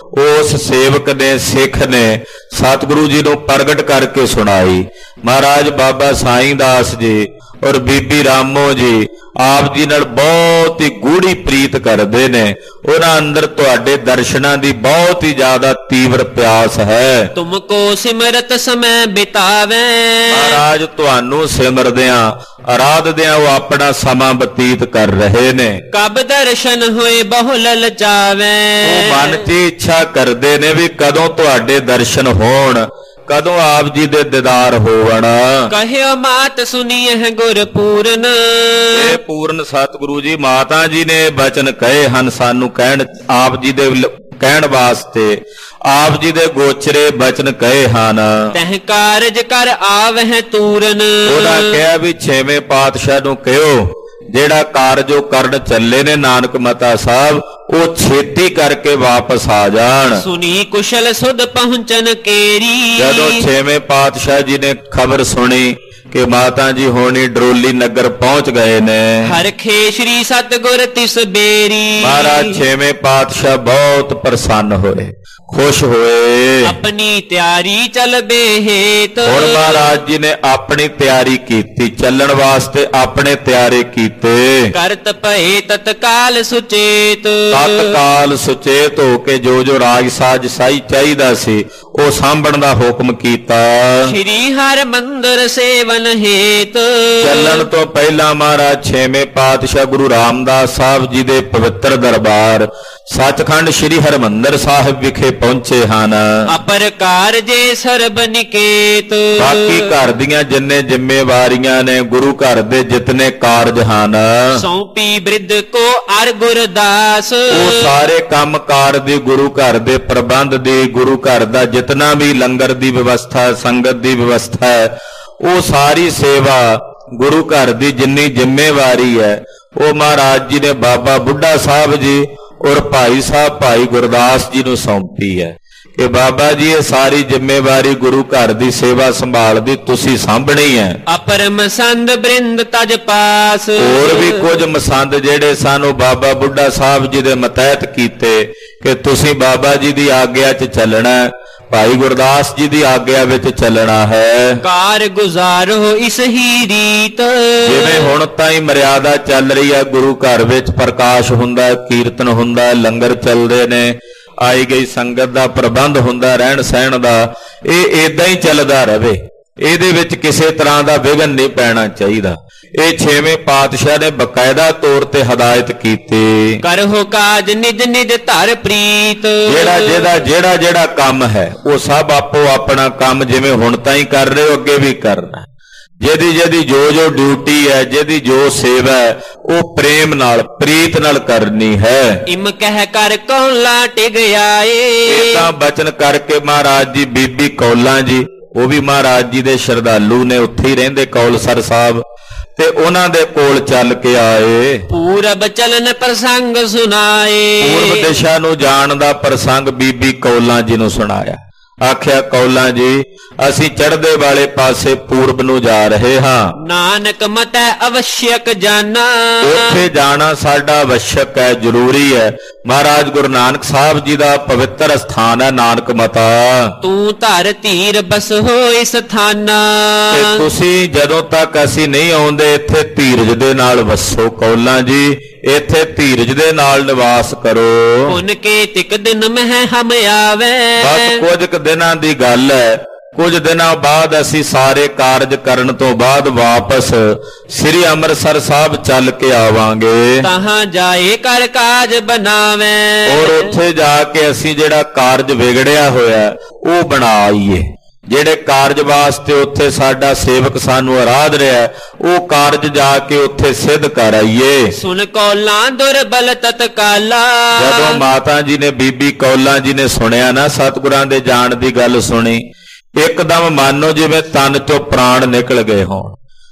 ਉਸ ਸੇਵਕ ਨੇ, ਸਿੱਖ ਨੇ ਸਤਿਗੁਰੂ ਜੀ ਨੂੰ ਪ੍ਰਗਟ ਕਰਕੇ ਸੁਣਾਈ। ਮਹਾਰਾਜ ਬਾਬਾ ਸਾਈਂ ਦਾਸ ਜੀ ਔਰ ਬੀਬੀ ਰਾਮੋ ਜੀ ਆਪ ਜੀ ਨਾਲ ਬਹੁਤ ਹੀ ਗੂੜੀ ਪ੍ਰੀਤ ਕਰਦੇ ਨੇ। ਉਹਨਾਂ ਅੰਦਰ ਤੁਹਾਡੇ ਦਰਸ਼ਨਾਂ ਦੀ ਬਹੁਤ ਹੀ ਜ਼ਿਆਦਾ ਤੀਵਰ ਪਿਆਸ ਹੈ। ਤੁਮਕੋ ਸਿਮਰਤ ਸਮੈ ਬਿਤਾਵੇ, ਮਹਾਰਾਜ ਤੁਹਾਨੂੰ ਸਿਮਰਦਿਆਂ ਆਰਾਧਦਿਆਂ ਉਹ ਆਪਣਾ ਸਮਾਂ ਬਤੀਤ ਕਰ ਰਹੇ ਨੇ। ਕਬ ਦਰਸ਼ਨ ਹੋਏ ਬਹੁ ਲਲਚਾਵੇ, ਉਹ ਮਨ 'ਚ ਇੱਛਾ ਕਰਦੇ ਨੇ ਵੀ ਕਦੋਂ ਤੁਹਾਡੇ ਦਰਸ਼ਨ ਹੋਣ, ਕਦੋਂ ਆਪ ਜੀ ਦੇ ਦੀਦਾਰ ਹੋਵਣ। ਕਹਿਓ ਮਾਤ ਸੁਣੀਏ ਗੁਰ ਪੂਰਨ, ਇਹ ਪੂਰਨ ਸਤਿਗੁਰੂ ਜੀ ਮਾਤਾ ਜੀ ਨੇ ਬਚਨ ਕਹੇ ਹਨ ਸਾਨੂੰ ਕਹਿਣ, ਆਪ ਜੀ ਦੇ ਕਹਿਣ ਵਾਸਤੇ ਆਪ ਜੀ ਦੇ ਗੋਚਰੇ ਬਚਨ ਕਹੇ ਹਨ। ਤਹਿ ਕਾਰਜ ਕਰ ਆਵਹਿ ਤੂਰਨ, ਉਹਦਾ ਕਿਹਾ ਵੀ ਛੇਵੇਂ ਪਾਤਸ਼ਾਹ ਨੂੰ ਕਹਿਓ ਜਿਹੜਾ ਕਾਰਜ ਉਹ ਕਰਨ ਚੱਲੇ ਨੇ ਨਾਨਕ ਮਤਾ ਸਾਹਿਬ, ਉਹ ਛੇਤੀ ਕਰਕੇ ਵਾਪਸ ਆ ਜਾਣ। ਸੁਣੀ ਕੁਸ਼ਲ ਸੁਧ ਪਹੁੰਚਨ ਕੇਰੀ, ਜਦੋਂ ਛੇਵੇਂ ਪਾਤਸ਼ਾਹ ਜੀ ਨੇ ਖਬਰ ਸੁਣੀ ਕਿ ਮਾਤਾ ਜੀ ਹੋਣੀ ਡਰੋਲੀ ਨਗਰ ਪਹੁੰਚ ਗਏ ਨੇ, ਹਰਖੇ ਸ੍ਰੀ ਸਤਿਗੁਰ ਤਿਸ ਬੇਰੀ। ਮਹਾਰਾਜ ਛੇਵੇਂ ਪਾਤਸ਼ਾਹ ਬਹੁਤ ਪ੍ਰਸੰਨ ਹੋਏ, ਖੁਸ਼ ਹੋਏ। ਆਪਣੀ ਤਿਆਰੀ ਚੱਲ ਬੇਹੇਤ, ਹੁਣ ਮਹਾਰਾਜ ਜੀ ਨੇ ਆਪਣੀ ਤਿਆਰੀ ਕੀਤੀ, ਚੱਲਣ ਵਾਸਤੇ ਆਪਣੇ ਤਿਆਰੇ ਕੀਤੇ। ਕਰਤ ਭਏ ਤਤਕਾਲ ਸੁਚੇਤ, ਤਤਕਾਲ ਸੁਚੇਤ ਹੋ ਕੇ ਜੋ ਜੋ ਰਾਜ ਸਾਜ ਸਾਈ ਚਾਹੀਦਾ ਸੀ ਉਹ ਸਾਂਭਣ ਦਾ ਹੁਕਮ ਕੀਤਾ। ਸ਼੍ਰੀ ਹਰਿ ਮੰਦਰ ਸੇਵਨ ਹੇਤ, ਚੱਲਣ ਤੋਂ ਪਹਿਲਾਂ ਮਹਾਰਾਜ ਛੇਵੇਂ ਪਾਤਸ਼ਾਹ ਗੁਰੂ ਰਾਮਦਾਸ ਸਾਹਿਬ ਜੀ ਦੇ ਪਵਿੱਤਰ ਦਰਬਾਰ ਸੱਚਖੰਡ ਸ਼੍ਰੀ ਹਰਿਮੰਦਰ ਸਾਹਿਬ ਵਿਖੇ ਪਹੁੰਚੇ ਹਨ। ਅਪਰ ਕਾਰਜੇ ਸਰਬ ਨਿਕੇਤ, ਬਾਕੀ ਘਰ ਦੀਆਂ ਜਿੰਨੇ ਜ਼ਿੰਮੇਵਾਰੀਆਂ ਨੇ, ਗੁਰੂ ਘਰ ਦੇ ਜਿਤਨੇ ਕਾਰਜ ਹਨ, ਸੌਂਪੀ ਬ੍ਰਿਧ ਕੋ ਅਰ ਗੁਰਦਾਸ। ਉਹ ਸਾਰੇ ਕੰਮ ਕਾਰ ਦੀ, ਗੁਰੂ ਘਰ ਦੇ ਪ੍ਰਬੰਧ ਦੀ, ਗੁਰੂ ਘਰ ਦਾ ਜਿਤਨਾ ਵੀ ਲੰਗਰ ਦੀ ਵਿਵਸਥਾ, ਸੰਗਤ ਦੀ ਵਿਵਸਥਾ ਹੈ, ਉਹ ਸਾਰੀ ਸੇਵਾ ਗੁਰੂ ਘਰ ਦੀ ਜਿੰਨੀ ਜ਼ਿੰਮੇਵਾਰੀ ਹੈ ਉਹ ਮਹਾਰਾਜ ਜੀ ਨੇ ਬਾਬਾ ਬੁੱਢਾ ਸਾਹਿਬ ਜੀ ਔਰ ਭਾਈ ਸਾਹਿਬ ਭਾਈ ਗੁਰਦਾਸ ਜੀ ਨੂੰ ਸੌਂਪੀ ਹੈ ਕਿ ਬਾਬਾ ਜੀ ਇਹ ਸਾਰੀ ਜ਼ਿੰਮੇਵਾਰੀ ਗੁਰੂ ਘਰ ਦੀ ਸੇਵਾ ਸੰਭਾਲ ਦੀ ਤੁਸੀਂ ਸਾਂਭਣੀ ਹੈ। ਅਪਰ ਮਸੰਦ ਬ੍ਰਿੰਦ ਤਜ ਪਾਸ, ਹੋਰ ਵੀ ਕੁਝ ਮਸੰਦ ਜਿਹੜੇ ਸਨ ਉਹ ਬਾਬਾ ਬੁੱਢਾ ਸਾਹਿਬ ਜੀ ਦੇ ਮਤਹਿਤ ਕੀਤੇ ਕਿ ਤੁਸੀਂ ਬਾਬਾ ਜੀ ਦੀ ਆਗਿਆ 'ਚ ਚੱਲਣਾ, ਭਾਈ ਗੁਰਦਾਸ ਜੀ ਦੀ ਆਗਿਆ ਵਿੱਚ ਚੱਲਣਾ ਹੈ। ਕਾਰ ਗੁਜ਼ਾਰੋ ਇਸ ਹੀ ਰੀਤ, ਜਿਵੇਂ ਹੁਣ ਤਾਈਂ ਮਰਿਆਦਾ ਚੱਲ ਰਹੀ ਹੈ, ਗੁਰੂ ਘਰ ਵਿੱਚ ਪ੍ਰਕਾਸ਼ ਹੁੰਦਾ, ਕੀਰਤਨ ਹੁੰਦਾ, ਲੰਗਰ ਚੱਲਦੇ ਨੇ, ਆਈ ਗਈ ਸੰਗਤ ਦਾ ਪ੍ਰਬੰਧ ਹੁੰਦਾ, ਰਹਿਣ ਸਹਿਣ ਦਾ, ਇਹ ਏਦਾਂ ਹੀ ਚੱਲਦਾ ਰਹੇ, ਇਹਦੇ ਵਿੱਚ ਕਿਸੇ ਤਰ੍ਹਾਂ ਦਾ ਵਿਘਨ ਨਹੀਂ ਪੈਣਾ ਚਾਹੀਦਾ। ਇਹ ਛੇਵੇਂ ਪਾਤਸ਼ਾਹ ਨੇ ਬਕਾਇਦਾ ਤੌਰ ਤੇ ਹਦਾਇਤ ਕੀਤੀ, ਕਰਹੁ ਕਾਜ ਨਿਜ ਨਿਜ ਧਰ ਪ੍ਰੀਤ। ਜਿਹੜਾ ਜਿਹਦਾ ਜਿਹੜਾ ਜਿਹੜਾ ਕੰਮ ਹੈ ਉਹ ਸਭ ਆਪੋ ਆਪਣਾ ਕੰਮ ਜਿਵੇਂ ਹੁਣ ਤਾਈਂ ਕਰ ਰਹੇ ਹੋ ਅੱਗੇ ਵੀ ਕਰਨਾ। ਜਿਹਦੀ ਜਿਹਦੀ ਜੋ ਜੋ ਡਿਊਟੀ ਹੈ, ਜਿਹਦੀ ਜੋ ਸੇਵਾ ਹੈ, ਉਹ ਪ੍ਰੇਮ ਨਾਲ ਪ੍ਰੀਤ ਨਾਲ ਕਰਨੀ ਹੈ। ਇਮ ਕਹਿ ਕਰ ਕੌਲਾ ਟਿਗ ਆਏ, ਇਹ ਤਾਂ ਬਚਨ ਕਰਕੇ ਮਹਾਰਾਜ ਜੀ ਬੀਬੀ ਕੌਲਾਂ ਜੀ, ਉਹ ਵੀ ਮਹਾਰਾਜ ਜੀ ਦੇ ਸ਼ਰਧਾਲੂ ਨੇ, ਉੱਥੇ ਹੀ ਰਹਿੰਦੇ ਕੌਲਸਰ ਸਾਹਿਬ, ਤੇ ਉਹਨਾਂ ਦੇ ਕੋਲ ਚੱਲ ਕੇ ਆਏ। ਪੂਰਬ ਚਲਨ ਪ੍ਰਸੰਗ ਸੁਣਾਏ, ਪੂਰਬ ਦਿਸ਼ਾ ਨੂੰ ਜਾਣ ਦਾ ਪ੍ਰਸੰਗ ਬੀਬੀ ਕੌਲਾਂ ਜੀ ਨੂੰ ਸੁਣਾਇਆ। ਆਖਿਆ ਕੌਲਾਂ ਜੀ ਅਸੀਂ ਚੜ੍ਹਦੇ ਵਾਲੇ ਪਾਸੇ ਪੂਰਬ ਨੂੰ ਜਾ ਰਹੇ ਹਾਂ, ਨਾਨਕ ਮਤੈ ਅਵਸ਼ਯਕ ਜਾਣਾ। ਉੱਥੇ ਜਾਣਾ ਸਾਡਾ ਅਵਸ਼ਕ ਹੈ, ਜ਼ਰੂਰੀ ਹੈ। ਮਹਾਰਾਜ ਗੁਰੂ ਨਾਨਕ ਸਾਹਿਬ ਜੀ ਦਾ ਪਵਿੱਤਰ ਸਥਾਨ ਹੈ ਨਾਨਕ ਮਤਾ। ਤੂੰ ਧਰ ਧੀਰ ਬਸ ਹੋਇ ਸਥਾਨਾ, ਤੇ ਤੁਸੀਂ ਜਦੋਂ ਤੱਕ ਅਸੀਂ ਨਹੀਂ ਆਉਂਦੇ ਇੱਥੇ ਧੀਰਜ ਦੇ ਨਾਲ ਵਸੋ ਕੌਲਾਂ ਜੀ, ਇੱਥੇ ਧੀਰਜ ਦੇ ਨਾਲ ਨਿਵਾਸ ਕਰੋ। ਪੁਨ ਕੇ ਤਿਕ ਦਿਨ ਮਹਿ ਹਮ ਆਵੇ, ਬਸ ਕੁਝ ਕੁ ਦਿਨਾਂ ਦੀ ਗੱਲ ਹੈ, ਕੁਝ ਦਿਨਾਂ ਬਾਅਦ ਅਸੀਂ ਸਾਰੇ ਕਾਰਜ ਕਰਨ ਤੋਂ ਬਾਅਦ ਵਾਪਸ ਸ੍ਰੀ ਅੰਮ੍ਰਿਤਸਰ ਸਾਹਿਬ ਚੱਲ ਕੇ ਆਵਾਂਗੇ। ਤਹਾਂ ਜਾਏ ਕਰ ਕਾਜ ਬਣਾਵੇ, ਔਰ ਉੱਥੇ ਜਾ ਕੇ ਅਸੀਂ ਜਿਹੜਾ ਕਾਰਜ ਵਿਗੜਿਆ ਹੋਇਆ ਉਹ ਬਣਾਈਏ। ਜਿਹੜੇ ਕਾਰਜ ਵਾਸਤੇ ਉੱਥੇ ਸਾਡਾ ਸੇਵਕ ਸਾਨੂੰ ਆਰਾਧ ਰਿਹਾ ਉਹ ਕਾਰਜ ਜਾ ਕੇ ਉੱਥੇ ਸਿੱਧ ਕਰ ਆਈਏ। ਸੁਨ ਕੌਲਾਂ ਦੁਰਬਲ ਤਤਕਾਲਾ, ਜਦੋਂ ਮਾਤਾ ਜੀ ਨੇ ਬੀਬੀ ਕੌਲਾਂ ਜੀ ਨੇ ਸੁਣਿਆ ਨਾ, ਸਤਿਗੁਰਾਂ ਦੇ ਜਾਣ ਦੀ ਗੱਲ ਸੁਣੀ, ਇੱਕਦਮ ਮਾਨੋ ਜਿਵੇਂ ਤਨ ਚੋਂ ਪ੍ਰਾਣ ਨਿਕਲ ਗਏ ਹੋਣ।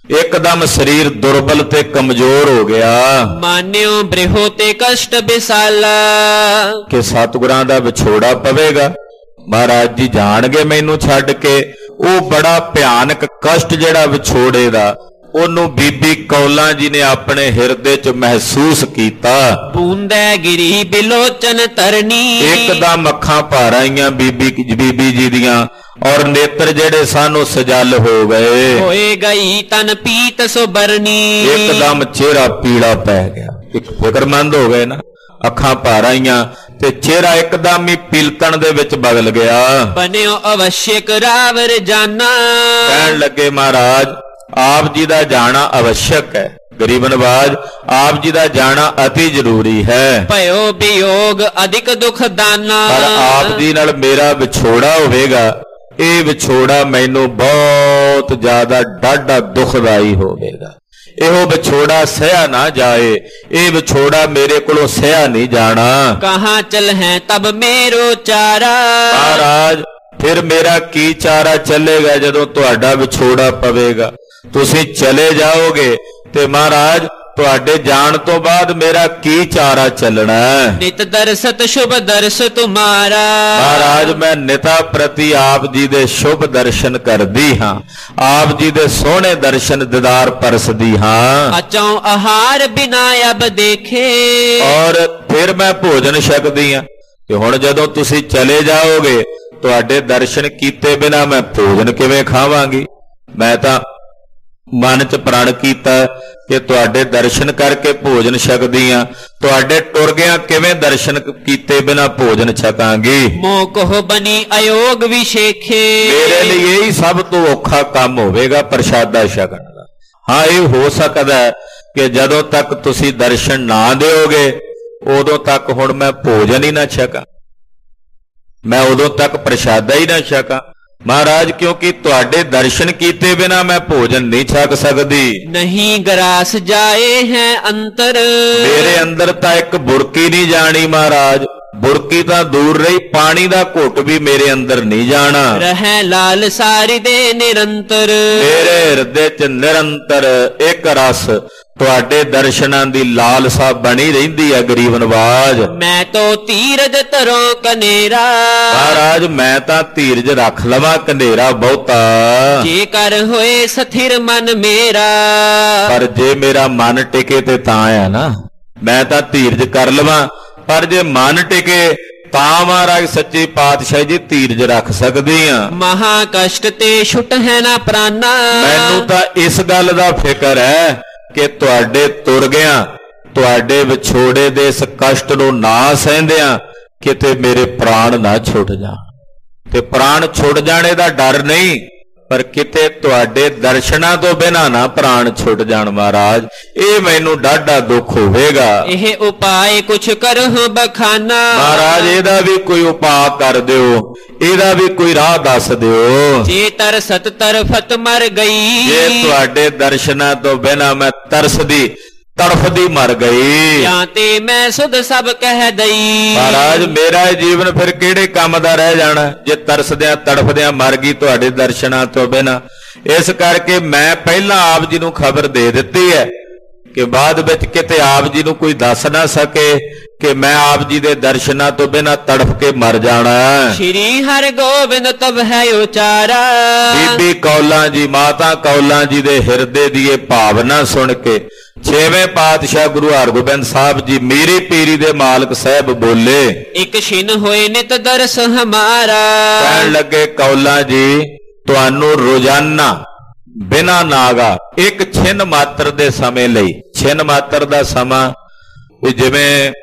ਇੱਕਦਮ ਸਰੀਰ ਦੁਰਬਲ ਤੇ ਕਮਜ਼ੋਰ ਹੋ ਗਿਆ। ਮਾਨਿਓ ਬ੍ਰਿਹੋ ਤੇ ਕਸ਼ਟ ਬਿਸਾਲਾ, ਕਿ ਸਤਿਗੁਰਾਂ ਦਾ ਵਿਛੋੜਾ ਪਵੇਗਾ। ਮਹਾਰਾਜ ਜੀ ਜਾਣਗੇ ਮੈਨੂੰ ਛੱਡ ਕੇ। ਉਹ ਬੜਾ ਭਿਆਨਕ ਕਸ਼ਟ ਜਿਹੜਾ ਵਿਛੋੜੇ ਦਾ, ਉਹਨੂੰ ਬੀਬੀ ਕੌਲਾਂ ਜੀ ਨੇ ਆਪਣੇ ਹਿਰਦੇ 'ਚ ਮਹਿਸੂਸ ਕੀਤਾ। ਬੂੰਦੈ ਗਿਰੀ ਬਿਲੋਚਨ ਤਰਨੀ, ਇੱਕਦਮ ਅੱਖਾਂ ਭਰ ਆਈਆਂ ਬੀਬੀ ਬੀਬੀ ਜੀ ਦੀਆਂ, ਔਰ ਨੇਤਰ ਜਿਹੜੇ ਸਨ ਉਹ ਸਜਲ ਹੋ ਗਏ। ਹੋਏ ਗਈ ਤਨ ਪੀਤ ਸੁਬਰਨੀ, ਇੱਕਦਮ ਚਿਹਰਾ ਪੀਲਾ ਪੈ ਗਿਆ। ਇੱਕ ਫਿਕਰਮੰਦ ਹੋ ਗਏ ਨਾ, ਅੱਖਾਂ ਭਰ ਆਈਆਂ ਤੇ ਚਿਹਰਾ ਇੱਕਦਮ ਹੀ ਪੀਲਤਣ ਦੇ ਵਿੱਚ ਬਦਲ ਗਿਆ। ਬਨਿਓ ਅਵਸ਼ਯਕ ਰਾਵਰ ਜਾਨਾ, ਕਹਿਣ ਲੱਗੇ ਮਹਾਰਾਜ ਆਪ ਜੀ ਦਾ ਜਾਣਾ ਅਵਸ਼ਕ ਹੈ। ਗਰੀਬ ਨਵਾਜ ਆਪ ਜੀ ਦਾ ਜਾਣਾ ਅਤੀ ਜ਼ਰੂਰੀ ਹੈ। ਭਇਓ ਵਿਯੋਗ ਅਧਿਕ ਦੁਖ ਦਾਨਾ, ਪਰ ਆਪ ਜੀ ਨਾਲ ਮੇਰਾ ਵਿਛੋੜਾ ਹੋਵੇਗਾ, ਇਹ ਵਿਛੋੜਾ ਮੈਨੂੰ ਬਹੁਤ ਜ਼ਿਆਦਾ ਡਾਢਾ ਦੁਖਦਾਈ ਹੋਵੇਗਾ। ਇਹੋ ਵਿਛੋੜਾ ਸਹਿਆ ਨਾ ਜਾਏ, ਇਹ ਵਿਛੋੜਾ ਮੇਰੇ ਕੋਲੋਂ ਸਹਿਆ ਨਹੀਂ ਜਾਣਾ। ਕਹਾਂ ਚਲ ਹੈ ਤਬ ਮੇਰੋ ਚਾਰਾ, ਮਹਾਰਾਜ ਫਿਰ ਮੇਰਾ ਕੀ ਚਾਰਾ ਚੱਲੇਗਾ ਜਦੋਂ ਤੁਹਾਡਾ ਵਿਛੋੜਾ ਪਵੇਗਾ। ਤੁਸੀਂ ਚਲੇ ਜਾਓਗੇ ਤੇ ਮਹਾਰਾਜ ਤੁਹਾਡੇ ਜਾਣ ਤੋਂ ਬਾਅਦ ਮੇਰਾ ਕੀ ਚਾਰਾ ਚੱਲਣਾ। ਨਿਤ ਦਰਸਤ ਸ਼ੁਭ ਦਰਸ ਤੁਮਾਰਾ, ਮਹਾਰਾਜ ਮੈਂ ਨਿਤਾ ਪ੍ਰਤੀ ਆਪ ਜੀ ਦੇ ਸ਼ੁਭ ਦਰਸ਼ਨ ਕਰਦੀ ਹਾਂ, ਆਪ ਜੀ ਦੇ ਸੋਹਣੇ ਦਰਸ਼ਨ ਦੀਦਾਰ ਪਰਸਦੀ ਹਾਂ। ਅਚਉ ਆਹਾਰ ਬਿਨਾ ਅਬ ਦੇਖੇ, ਔਰ ਫਿਰ ਮੈਂ ਭੋਜਨ ਛਕਦੀ ਹਾਂ। ਤੇ ਹੁਣ ਜਦੋਂ ਤੁਸੀਂ ਚਲੇ ਜਾਓਗੇ ਤੁਹਾਡੇ ਦਰਸ਼ਨ ਕੀਤੇ ਬਿਨਾ ਮੈਂ ਭੋਜਨ ਕਿਵੇਂ ਖਾਵਾਂਗੀ। ਮੈਂ ਤਾਂ ਮਨ 'ਚ ਪ੍ਰਣ ਕੀਤਾ ਕਿ ਤੁਹਾਡੇ ਦਰਸ਼ਨ ਕਰਕੇ ਭੋਜਨ ਛਕਦੀ ਆ, ਤੁਹਾਡੇ ਟੁਰ ਗਿਆ ਕਿਵੇਂ ਦਰਸ਼ਨ ਕੀਤੇ ਬਿਨਾ ਭੋਜਨ ਛਕਾਂਗੀ। ਮੋਹ ਕੋ ਬਨੀ ਅਯੋਗ ਵਿਸ਼ੇਖੇ, ਮੇਰੇ ਲਈ ਇਹੀ ਸਭ ਤੋਂ ਔਖਾ ਕੰਮ ਹੋਵੇਗਾ ਪ੍ਰਸ਼ਾਦਾ ਛਕਣ ਦਾ। ਹਾਂ ਇਹ ਹੋ ਸਕਦਾ ਕਿ ਜਦੋਂ ਤੱਕ ਤੁਸੀਂ ਦਰਸ਼ਨ ਨਾ ਦਿਓਗੇ ਉਦੋਂ ਤੱਕ ਹੁਣ ਮੈਂ ਭੋਜਨ ਹੀ ਨਾ ਛਕਾਂ, ਮੈਂ ਉਦੋਂ ਤੱਕ ਪ੍ਰਸ਼ਾਦਾ ਹੀ ਨਾ ਛਕਾਂ। ਮਹਾਰਾਜ ਕਿਉਂਕਿ ਤੁਹਾਡੇ ਦਰਸ਼ਨ ਕੀਤੇ ਬਿਨਾ ਮੈਂ ਭੋਜਨ ਨਹੀਂ ਛਕ ਸਕਦੀ। ਨਹੀਂ ਗਰਾਸ ਜਾਏ ਹੈ ਅੰਤਰ, ਮੇਰੇ ਅੰਦਰ ਤਾਂ ਇੱਕ ਬੁਰਕੀ ਨਹੀਂ ਜਾਣੀ ਮਹਾਰਾਜ। ਬੁਰਕੀ ਤਾਂ ਦੂਰ ਰਹੀ, ਪਾਣੀ ਦਾ ਘੁੱਟ ਵੀ ਮੇਰੇ ਅੰਦਰ ਨਹੀਂ ਜਾਣਾ। ਰਹਿ ਲਾਲ ਸਾਰੀ ਦੇ ਨਿਰੰਤਰ, ਮੇਰੇ ਹਿਰਦੇ 'ਚ ਨਿਰੰਤਰ ਇੱਕ ਰਸ ਤੁਹਾਡੇ ਦਰਸ਼ਨਾਂ ਦੀ ਲਾਲਸਾ ਬਣੀ ਰਹਿੰਦੀ ਹੈ। ਗਰੀਬ ਨਵਾਜ ਮੈਂ ਤੋ ਧੀਰਜ ਧਰੋ ਕਨੇਰਾ, ਮਹਾਰਾਜ ਮੈਂ ਤਾਂ ਧੀਰਜ ਰੱਖ ਲਵਾਂ ਕਨੇਰਾ ਬਹੁਤਾ। ਜੇ ਕਰ ਹੋਏ ਸਥਿਰ ਮਨ ਮੇਰਾ, ਪਰ ਜੇ ਮੇਰਾ ਮਨ ਟਿਕੇ ਤੇ ਤਾਂ ਆ ਨਾ, ਮੈਂ ਤਾਂ ਧੀਰਜ ਕਰ ਲਵਾਂ, ਪਰ ਜੇ ਮਨ ਟਿਕੇ ਤਾਂ ਮਹਾਰਾਜ ਸੱਚੇ ਪਾਤਸ਼ਾਹ ਜੀ ਧੀਰਜ ਰੱਖ ਸਕਦੀ ਆ। ਮਹਾ ਕਸ਼ਟ ਤੇ ਛੁੱਟ ਹੈ ਨਾ ਪ੍ਰਾਨਾ, ਮੈਨੂੰ ਤਾਂ ਇਸ ਗੱਲ ਦਾ ਫਿਕਰ ਹੈ ਕਿ ਤੁਹਾਡੇ ਤੁਰ ਗਿਆ, ਤੁਹਾਡੇ ਵਿਛੋੜੇ ਦੇ ਇਸ ਕਸ਼ਟ ਨੂੰ ਨਾ ਸਹਿੰਦਿਆਂ ਕਿਤੇ ਮੇਰੇ ਪ੍ਰਾਣ ਨਾ ਛੁੱਟ ਜਾਣ। ਤੇ ਪ੍ਰਾਣ ਛੁੱਟ ਜਾਣੇ ਦਾ ਡਰ ਨਹੀਂ, ਪਰ ਕਿਤੇ ਤੁਹਾਡੇ ਦਰਸ਼ਨਾਂ ਤੋਂ ਬਿਨਾਂ ਨਾ ਪ੍ਰਾਣ ਛੁੱਟ ਜਾਣ ਮਹਾਰਾਜ, ਇਹ ਮੈਨੂੰ ਡਾਢਾ ਦੁੱਖ ਹੋਵੇਗਾ। ਇਹ ਉਪਾਏ ਕੁਛ ਕਰਹੁ ਬਖਾਨਾ, ਮਹਾਰਾਜ ਇਹਦਾ ਵੀ ਕੋਈ ਉਪਾਅ ਕਰ ਦਿਓ, ਇਹਦਾ ਵੀ ਕੋਈ ਰਾਹ ਦੱਸ ਦਿਓ। ਜੇ ਤਰਸਤ ਤਰਫਤ ਮਰ ਗਈ, ਜੇ ਤੁਹਾਡੇ ਦਰਸ਼ਨਾਂ ਤੋਂ ਬਿਨਾਂ ਮੈਂ ਤਰਸਦੀ ਤੜਫਦੀ ਮਰ ਗਈ, ਜਾਂ ਤੇ ਮੈਂ ਸੁਧ ਸਭ ਕਹਿ ਦਈ। ਮਹਾਰਾਜ ਮੇਰਾ ਇਹ ਜੀਵਨ ਫਿਰ ਕਿਹੜੇ ਕੰਮ ਦਾ ਰਹਿ ਜਾਣਾ ਜੇ ਤਰਸਦਿਆਂ ਤੜਫਦਿਆਂ ਮਰ ਗਈ ਤੁਹਾਡੇ ਦਰਸ਼ਨਾਂ ਤੋਂ ਬਿਨਾਂ। ਇਸ ਕਰਕੇ ਮੈਂ ਪਹਿਲਾਂ ਆਪ ਜੀ ਨੂੰ ਖਬਰ ਦੇ ਦਿੱਤੀ ਹੈ ਕਿ ਬਾਅਦ ਵਿੱਚ ਕਿਤੇ ਆਪ ਜੀ ਨੂੰ ਕੋਈ ਦੱਸ ਨਾ ਸਕੇ ਕਿ ਮੈਂ ਆਪ ਜੀ ਦੇ ਦਰਸ਼ਨਾਂ ਤੋਂ ਬਿਨਾਂ ਤੜਫ ਕੇ ਮਰ ਜਾਣਾ। ਸ਼੍ਰੀ ਹਰਿ ਗੋਬਿੰਦ ਤਬ ਹੈ ਉਚਾਰਾ, ਬੀਬੀ ਕੌਲਾਂ ਜੀ ਮਾਤਾ ਕੌਲਾਂ ਜੀ ਦੇ ਹਿਰਦੇ ਦੀ ਇਹ ਭਾਵਨਾ ਸੁਣ ਕੇ ਛੇਵੇਂ ਪਾਤਸ਼ਾਹ ਗੁਰੂ ਹਰਗੋਬਿੰਦ ਸਾਹਿਬ ਜੀ ਮੀਰੀ ਪੀਰੀ ਦੇ ਮਾਲਕ ਸਾਹਿਬ ਬੋਲੇ, ਇੱਕ ਛਿਨ ਹੋਏ ਨਿਤ ਦਰਸ ਹਮਾਰਾ। ਕਹਿਣ ਲੱਗੇ ਕੌਲਾਂ ਜੀ ਤੁਹਾਨੂੰ ਰੋਜ਼ਾਨਾ ਬਿਨਾਂ ਨਾਗਾ ਇੱਕ ਛਿਨ ਮਾਤਰ ਦੇ ਸਮੇਂ ਲਈ, ਛਿਨ ਮਾਤਰ ਦਾ ਸਮਾਂ ਜਿਵੇਂ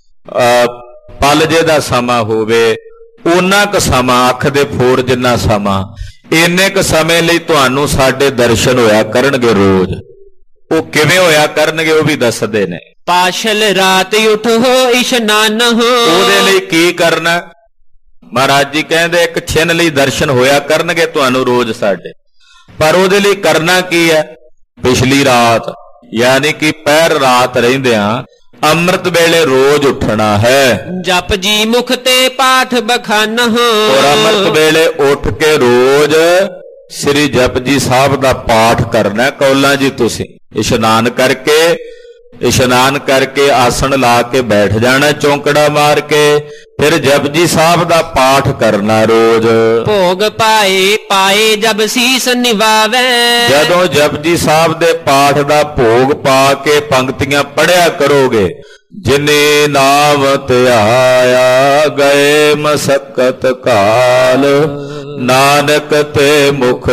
ਪਲ ਜੇ ਦਾ ਸਮਾਂ ਹੋਵੇ ਓਨਾ ਕੁ ਸਮਾਂ, ਅੱਖ ਦੇ ਫੋਰ ਜਿੰਨਾ ਸਮਾਂ, ਇੰਨੇ ਕੁ ਸਮੇਂ ਲਈ ਤੁਹਾਨੂੰ ਸਾਡੇ ਦਰਸ਼ਨ ਹੋਇਆ ਕਰਨਗੇ ਰੋਜ਼। ਉਹ ਕਿਵੇਂ ਹੋਇਆ ਕਰਨਗੇ ਉਹ ਵੀ ਦੱਸਦੇ ਨੇ। ਪਾਸ਼ਲ ਰਾਤ ਉਠ ਹੋ ਇਸ਼ਨਾਨ ਹੋ, ਉਹਦੇ ਲਈ ਕੀ ਕਰਨਾ ਮਹਾਰਾਜ ਜੀ ਕਹਿੰਦੇ ਇੱਕ ਛਿਨ ਲਈ ਦਰਸ਼ਨ ਹੋਇਆ ਕਰਨਗੇ ਤੁਹਾਨੂੰ ਰੋਜ਼ ਸਾਡੇ, ਪਰ ਉਹਦੇ ਲਈ ਕਰਨਾ ਕੀ ਹੈ। ਪਿਛਲੀ ਰਾਤ ਯਾਨੀ ਕਿ ਪਹਿਰ ਰਾਤ ਰਹਿੰਦਿਆਂ ਅੰਮ੍ਰਿਤ ਵੇਲੇ ਰੋਜ਼ ਉੱਠਣਾ ਹੈ। ਜਪ ਜੀ ਮੁਖ ਤੇ ਪਾਠ ਬਖਾਨ ਹੋ, ਔਰ ਅੰਮ੍ਰਿਤ ਵੇਲੇ ਉੱਠ ਕੇ ਰੋਜ਼ ਸ੍ਰੀ ਜਪਜੀ ਸਾਹਿਬ ਦਾ ਪਾਠ ਕਰਨਾ। ਕੌਲਾਂ ਜੀ ਤੁਸੀਂ ਇਸ਼ਨਾਨ ਕਰਕੇ ਇਸ਼ਨਾਨ ਕਰਕੇ ਆਸਣ ਲਾ ਕੇ ਬੈਠ ਜਾਣਾ ਚੌਂਕੜਾ ਮਾਰ ਕੇ, ਫਿਰ ਜਪਜੀ ਸਾਹਿਬ ਦਾ ਪਾਠ ਕਰਨਾ ਰੋਜ਼। ਭੋਗ ਪਾਏ ਪਾਏ ਜਬ ਸੀਸ ਨਿਵਾਵੇ, ਜਦੋਂ ਜਪਜੀ ਸਾਹਿਬ ਦੇ ਪਾਠ ਦਾ ਭੋਗ ਪਾ ਕੇ ਪੰਕਤੀਆਂ ਪੜਿਆ ਕਰੋਗੇ, ਜਿਨੇ ਨਾਮ ਧਿਆਇਆ ਗਏ ਮਸਕਤ ਕਾਲ, ਨਾਨਕ ਤੇ ਮੁਖ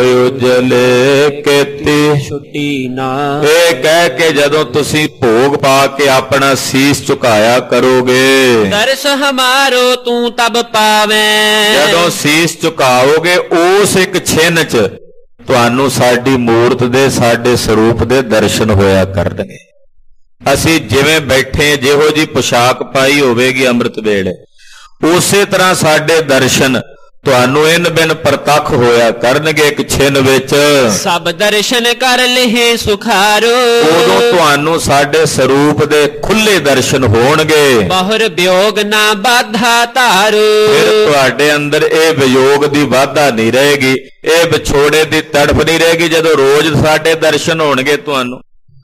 ਉਜਲੇ ਕੀਤੀ ਛੁੱਟੀ ਨਾ। ਇਹ ਕਹਿ ਕੇ ਜਦੋਂ ਤੁਸੀਂ ਭੋਗ ਪਾ ਕੇ ਆਪਣਾ ਸੀਸ ਝੁਕਾਇਆ ਕਰੋਗੇ, ਦਰਸ ਹਮਾਰੋ ਤੂੰ ਤਬ ਪਾਵੇਂ, ਜਦੋਂ ਸੀਸ ਝੁਕਾਓਗੇ ਉਸ ਇੱਕ ਛਿਨ ਚ ਤੁਹਾਨੂੰ ਸਾਡੀ ਮੂਰਤ ਦੇ ਸਾਡੇ ਸਰੂਪ ਦੇ ਦਰਸ਼ਨ ਹੋਇਆ ਕਰਨਗੇ। ਅਸੀਂ ਜਿਵੇਂ ਬੈਠੇ ਜਿਹੋ ਜੀ ਪੁਸ਼ਾਕ ਪਾਈ ਹੋਵੇਗੀ ਅੰਮ੍ਰਿਤ ਵੇਲੇ, ਉਸੇ ਤਰ੍ਹਾਂ ਸਾਡੇ ਦਰਸ਼ਨ ਤੁਹਾਨੂੰ ਇਨ ਬਿਨ ਪ੍ਰਤੱਖ ਹੋਇਆ ਕਰਨਗੇ ਇੱਕ ਛਿਨ ਵਿੱਚ। ਸਭ ਦਰਸ਼ਨ ਕਰ ਲਹੇ ਸੁਖਾਰੋ, ਉਦੋਂ ਤੁਹਾਨੂੰ ਸਾਡੇ ਸਰੂਪ ਦੇ ਖੁੱਲੇ ਦਰਸ਼ਨ ਹੋਣਗੇ। ਬਹੁਰ ਵਿਯੋਗ ਨਾ ਬਾਧਾ ਧਾਰੋ, ਫਿਰ ਤੁਹਾਡੇ ਅੰਦਰ ਇਹ ਵਿਯੋਗ ਦੀ ਵਾਧਾ ਨਹੀਂ ਰਹੇਗੀ, ਇਹ ਵਿਛੋੜੇ ਦੀ ਤੜਫ ਨਹੀਂ ਰਹੇਗੀ। ਜਦੋਂ ਰੋਜ਼ ਸਾਡੇ ਦਰਸ਼ਨ ਹੋਣਗੇ, ਤੁਹਾਨੂੰ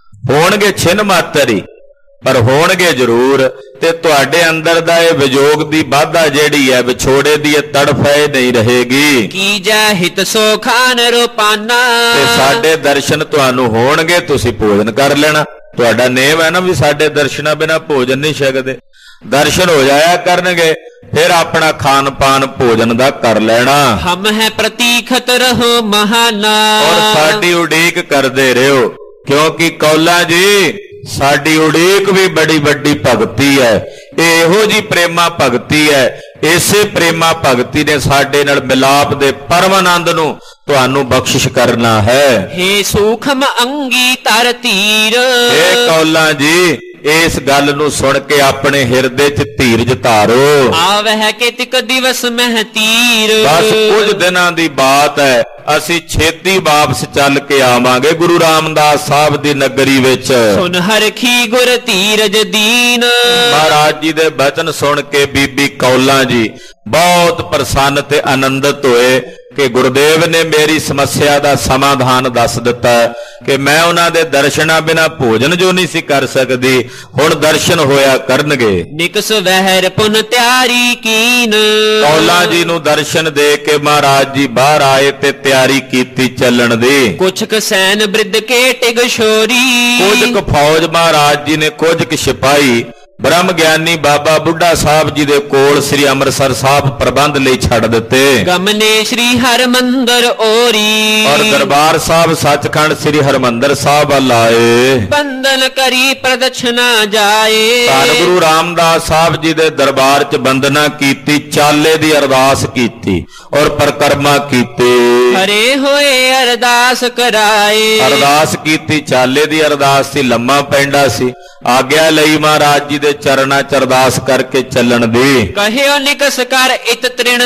ਹੋਣਗੇ ਛਿਨ ਮਾਤਰ ਹੀ, ਪਰ ਹੋਣਗੇ ਜ਼ਰੂਰ। ਤੇ ਤੁਹਾਡੇ ਅੰਦਰ ਦਾ ਇਹ ਵਿਯੋਗ ਦੀ ਵਾਧਾ ਜਿਹੜੀ ਹੈ, ਵਿਛੋੜੇ ਦੀ ਇਹ ਤੜਫ ਹੈ, ਨਹੀਂ ਰਹੇਗੀ। ਕੀ ਜੈ ਹਿਤ ਸੋ ਖਾਨ ਰੋਪਾਨਾ, ਤੇ ਸਾਡੇ ਦਰਸ਼ਨ ਤੁਹਾਨੂੰ ਹੋਣਗੇ, ਤੁਸੀਂ ਭੋਜਨ ਕਰ ਲੈਣਾ। ਤੁਹਾਡਾ ਨੇਮ ਹੈ ਨਾ ਵੀ ਸਾਡੇ ਦਰਸ਼ਨਾਂ ਬਿਨਾਂ ਭੋਜਨ ਨਹੀਂ ਛਕਦੇ। ਦਰਸ਼ਨ ਹੋ ਜਾਇਆ ਕਰਨਗੇ, ਫਿਰ ਆਪਣਾ ਖਾਨ ਪਾਨ ਭੋਜਨ ਦਾ ਕਰ ਲੈਣਾ। ਹਮ ਹੈ ਪ੍ਰਤੀਖਤ ਰਹੋ ਮਹਾਨਾ, ਔਰ ਸਾਡੀ ਉਡੀਕ ਕਰਦੇ ਰਹੋ, ਕਿਉਂਕਿ ਕੌਲਾਂ ਜੀ ਸਾਡੀ ਉਡੀਕ ਵੀ ਬੜੀ ਵੱਡੀ ਭਗਤੀ ਹੈ। ਇਹ ਇਹੋ ਜੀ ਪ੍ਰੇਮਾ ਭਗਤੀ ਹੈ, ਇਸੇ ਪ੍ਰੇਮਾ ਭਗਤੀ ਨੇ ਸਾਡੇ ਨਾਲ ਮਿਲਾਪ ਦੇ ਪਰਮ ਆਨੰਦ ਨੂੰ ਤੁਹਾਨੂੰ ਬਖਸ਼ਿਸ਼ ਕਰਨਾ ਹੈ। ਹੇ ਸੂਖਮ ਅੰਗੀ ਤਰ ਧੀਰ, ਇਹ ਕੌਲਾਂ ਜੀ ਇਸ ਗੱਲ ਨੂੰ ਸੁਣ ਕੇ ਆਪਣੇ ਹਿਰਦੇ 'ਚ ਧੀਰਜ ਧਾਰੋ। ਆਵਹਿ ਕੇਤਿਕ ਦਿਵਸ ਮਹਿ ਤੀਰ, ਬਸ ਕੁਝ ਦਿਨਾਂ ਦੀ ਬਾਤ ਹੈ, ਅਸੀਂ ਛੇਤੀ ਵਾਪਸ ਚੱਲ ਕੇ ਆਵਾਂਗੇ ਗੁਰੂ ਰਾਮਦਾਸ ਸਾਹਿਬ ਦੀ ਨਗਰੀ ਵਿੱਚ। ਸੁਨ ਹਰਖੀ ਗੁਰ ਧੀਰਜ ਦੀਨ, ਮਹਾਰਾਜ ਜੀ ਦੇ ਬਚਨ ਸੁਣ ਕੇ ਬੀਬੀ ਕੌਲਾਂ ਜੀ ਬਹੁਤ ਪ੍ਰਸੰਨ ਤੇ ਆਨੰਦਿਤ ਹੋਏ ਕਿ ਗੁਰਦੇਵ ਨੇ ਮੇਰੀ ਸਮੱਸਿਆ ਦਾ ਸਮਾਧਾਨ ਦੱਸ ਦਿੱਤਾ ਕਿ ਮੈਂ ਉਹਨਾਂ ਦੇ ਦਰਸ਼ਨਾਂ ਬਿਨਾਂ ਭੋਜਨ ਜੋ ਨਹੀਂ ਸੀ ਕਰ ਸਕਦੀ, ਹੁਣ ਦਰਸ਼ਨ ਹੋਇਆ ਕਰਨਗੇ। ਨਿਕਸ ਵਹਿਰ ਪੁਨ ਤਿਆਰੀ ਕੀਨ, ਕੌਲਾਂ ਜੀ ਨੂੰ ਦਰਸ਼ਨ ਦੇ ਕੇ ਮਹਾਰਾਜ ਜੀ ਬਾਹਰ ਆਏ ਤੇ ਤਿਆਰੀ ਕੀਤੀ ਚੱਲਣ ਦੀ। ਕੁਛ ਕ ਸੈਨ ਬ੍ਰਿਧ ਕੇ ਟਿਗ ਛੋਰੀ, ਕੁਝ ਕੁ ਫੌਜ ਮਹਾਰਾਜ ਜੀ ਨੇ, ਕੁਝ ਕੁ ਸਿਪਾਹੀ ਬ੍ਰਹਮ ਗਿਆਨੀ ਬਾਬਾ ਬੁੱਢਾ ਸਾਹਿਬ ਜੀ ਦੇ ਕੋਲ ਸ੍ਰੀ ਅੰਮ੍ਰਿਤਸਰ ਸਾਹਿਬ ਪ੍ਰਬੰਧ ਲਈ ਛੱਡ ਦਿੱਤੇ। ਗਮਨੇ ਸ੍ਰੀ ਹਰਮੰਦਰ ਓਰੀ, ਔਰ ਦਰਬਾਰ ਸਾਹਿਬ ਸੱਚਖੰਡ ਸ੍ਰੀ ਹਰਮੰਦਰ ਸਾਹਿਬ ਵੱਲ ਆਏ। ਬੰਦਨ ਕਰੀ ਪ੍ਰਦਛਨਾ ਜਾਏ, ਧੰਨ ਗੁਰੂ ਰਾਮਦਾਸ ਸਾਹਿਬ ਜੀ ਦੇ ਦਰਬਾਰ 'ਚ ਬੰਦਨਾ ਕੀਤੀ, ਚਾਲੇ ਦੀ ਅਰਦਾਸ ਕੀਤੀ ਔਰ ਪਰਕਰਮਾ ਕੀਤੇ। ਹਰੇ ਹੋਏ ਅਰਦਾਸ ਕਰਾਏ, ਅਰਦਾਸ ਕੀਤੀ, ਚਾਲੇ ਦੀ ਅਰਦਾਸ ਸੀ, ਲੰਮਾ ਪੈਂਡਾ ਸੀ। ਆਗਿਆ ਲਈ ਮਹਾਰਾਜ ਜੀ ਦੇ ਚਰਨਾਂ 'ਚ ਅਰਦਾਸ ਕਰਕੇ ਚੱਲਣ ਦੀ। ਕਹਿਓ ਨਿਕਸ ਕਰ ਇਤ ਤ੍ਰਿਣ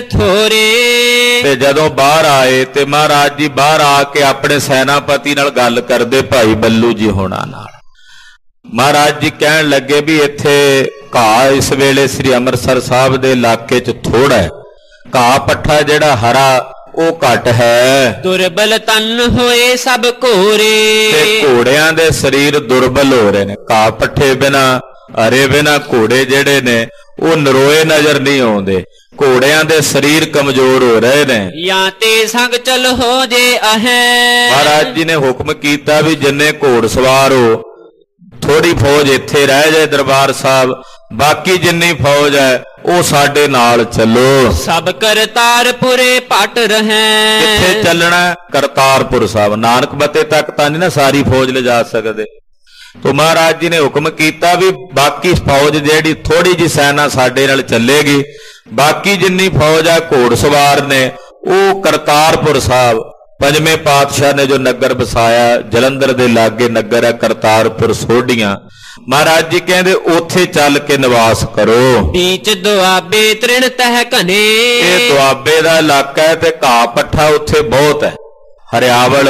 ਥੋਰੇ, ਤੇ ਜਦੋਂ ਬਾਹਰ ਆਏ ਤੇ ਮਹਾਰਾਜ ਜੀ ਬਾਹਰ ਆ ਕੇ ਆਪਣੇ ਸੈਨਾਪਤੀ ਨਾਲ ਗੱਲ ਕਰਦੇ, ਭਾਈ ਬੱਲੂ ਜੀ ਹੋਣਾ ਨਾਲ। ਮਹਾਰਾਜ ਜੀ ਕਹਿਣ ਲੱਗੇ ਵੀ ਇੱਥੇ ਘਾਹ ਇਸ ਵੇਲੇ ਸ੍ਰੀ ਅੰਮ੍ਰਿਤਸਰ ਸਾਹਿਬ ਦੇ ਇਲਾਕੇ 'ਚ ਥੋੜਾ ਹੈ, ਘਾਹ ਪੱਠਾ ਜਿਹੜਾ ਹਰਾ ਉਹ ਘੱਟ ਹੈ। ਦੁਰਬਲ ਤਨ ਹੋਏ ਸਭ ਘੋਰੇ, ਤੇ ਘੋੜਿਆਂ ਦੇ ਸਰੀਰ ਦੁਰਬਲ ਹੋ ਰਹੇ ਨੇ। ਘਾਹ ਪੱਠੇ ਬਿਨਾ, ਹਰੇ ਬਿਨਾ ਘੋੜੇ ਜਿਹੜੇ ਨੇ ਉਹ ਨਰੋਏ ਨਜ਼ਰ ਨਹੀਂ ਆਉਂਦੇ, ਘੋੜਿਆਂ ਦੇ ਸਰੀਰ ਕਮਜ਼ੋਰ ਹੋ ਰਹੇ ਨੇ। ਜਾਂ ਤੇ ਸੰਗ ਚਲ ਹੋ ਜੇ ਅਹੈ, ਮਹਾਰਾਜ ਜੀ ਨੇ ਹੁਕਮ ਕੀਤਾ ਵੀ ਜਿੰਨੇ ਘੋੜ ਸਵਾਰ ਹੋ, ਥੋੜੀ ਫੌਜ ਇੱਥੇ ਰਹਿ ਜਾਏ ਦਰਬਾਰ ਸਾਹਿਬ, ਬਾਕੀ ਜਿੰਨੀ ਫੌਜ ਹੈ ਉਹ ਸਾਡੇ ਨਾਲ ਚੱਲੋ। ਸਭ ਕਰਤਾਰਪੁਰੇ ਪਟ ਰਹੈ, ਕਿੱਥੇ ਚੱਲਣਾ? ਕਰਤਾਰਪੁਰ ਸਾਹਿਬ। ਨਾਨਕ ਬਤੇ ਤੱਕ ਤਾਂ ਨਹੀਂ ਨਾ ਸਾਰੀ ਫੌਜ ਲਿਜਾ ਸਕਦੇ। ਤੋ ਮਹਾਰਾਜ ਜੀ ਨੇ ਹੁਕਮ ਕੀਤਾ ਵੀ ਬਾਕੀ ਫੌਜ ਜਿਹੜੀ ਥੋੜੀ ਜੀ ਸੈਨਾ ਸਾਡੇ ਨਾਲ ਚੱਲੇਗੀ, ਬਾਕੀ ਜਿੰਨੀ ਫੌਜ ਆ ਘੋੜ ਸਵਾਰ ਨੇ ਉਹ ਕਰਤਾਰਪੁਰ ਸਾਹਿਬ, ਪੰਜਵੇਂ ਪਾਤਸ਼ਾਹ ਨੇ ਜੋ ਨਗਰ ਵਸਾਇਆ, ਜਲੰਧਰ ਦੇ ਲਾਗੇ ਨਗਰ ਹੈ ਕਰਤਾਰਪੁਰ ਸੋਢੀਆਂ। ਮਹਾਰਾਜ ਜੀ ਕਹਿੰਦੇ ਉੱਥੇ ਚੱਲ ਕੇ ਨਿਵਾਸ ਕਰੋ। ਬੀਚ ਦੁਆਬੇ ਤ੍ਰਿਣ ਤਹਿ ਘਨੇ, ਇਹ ਦੁਆਬੇ ਦਾ ਇਲਾਕਾ ਹੈ ਤੇ ਘਾਹ ਪੱਠਾ ਉੱਥੇ ਬਹੁਤ ਹੈ, ਹਰਿਆਵਲ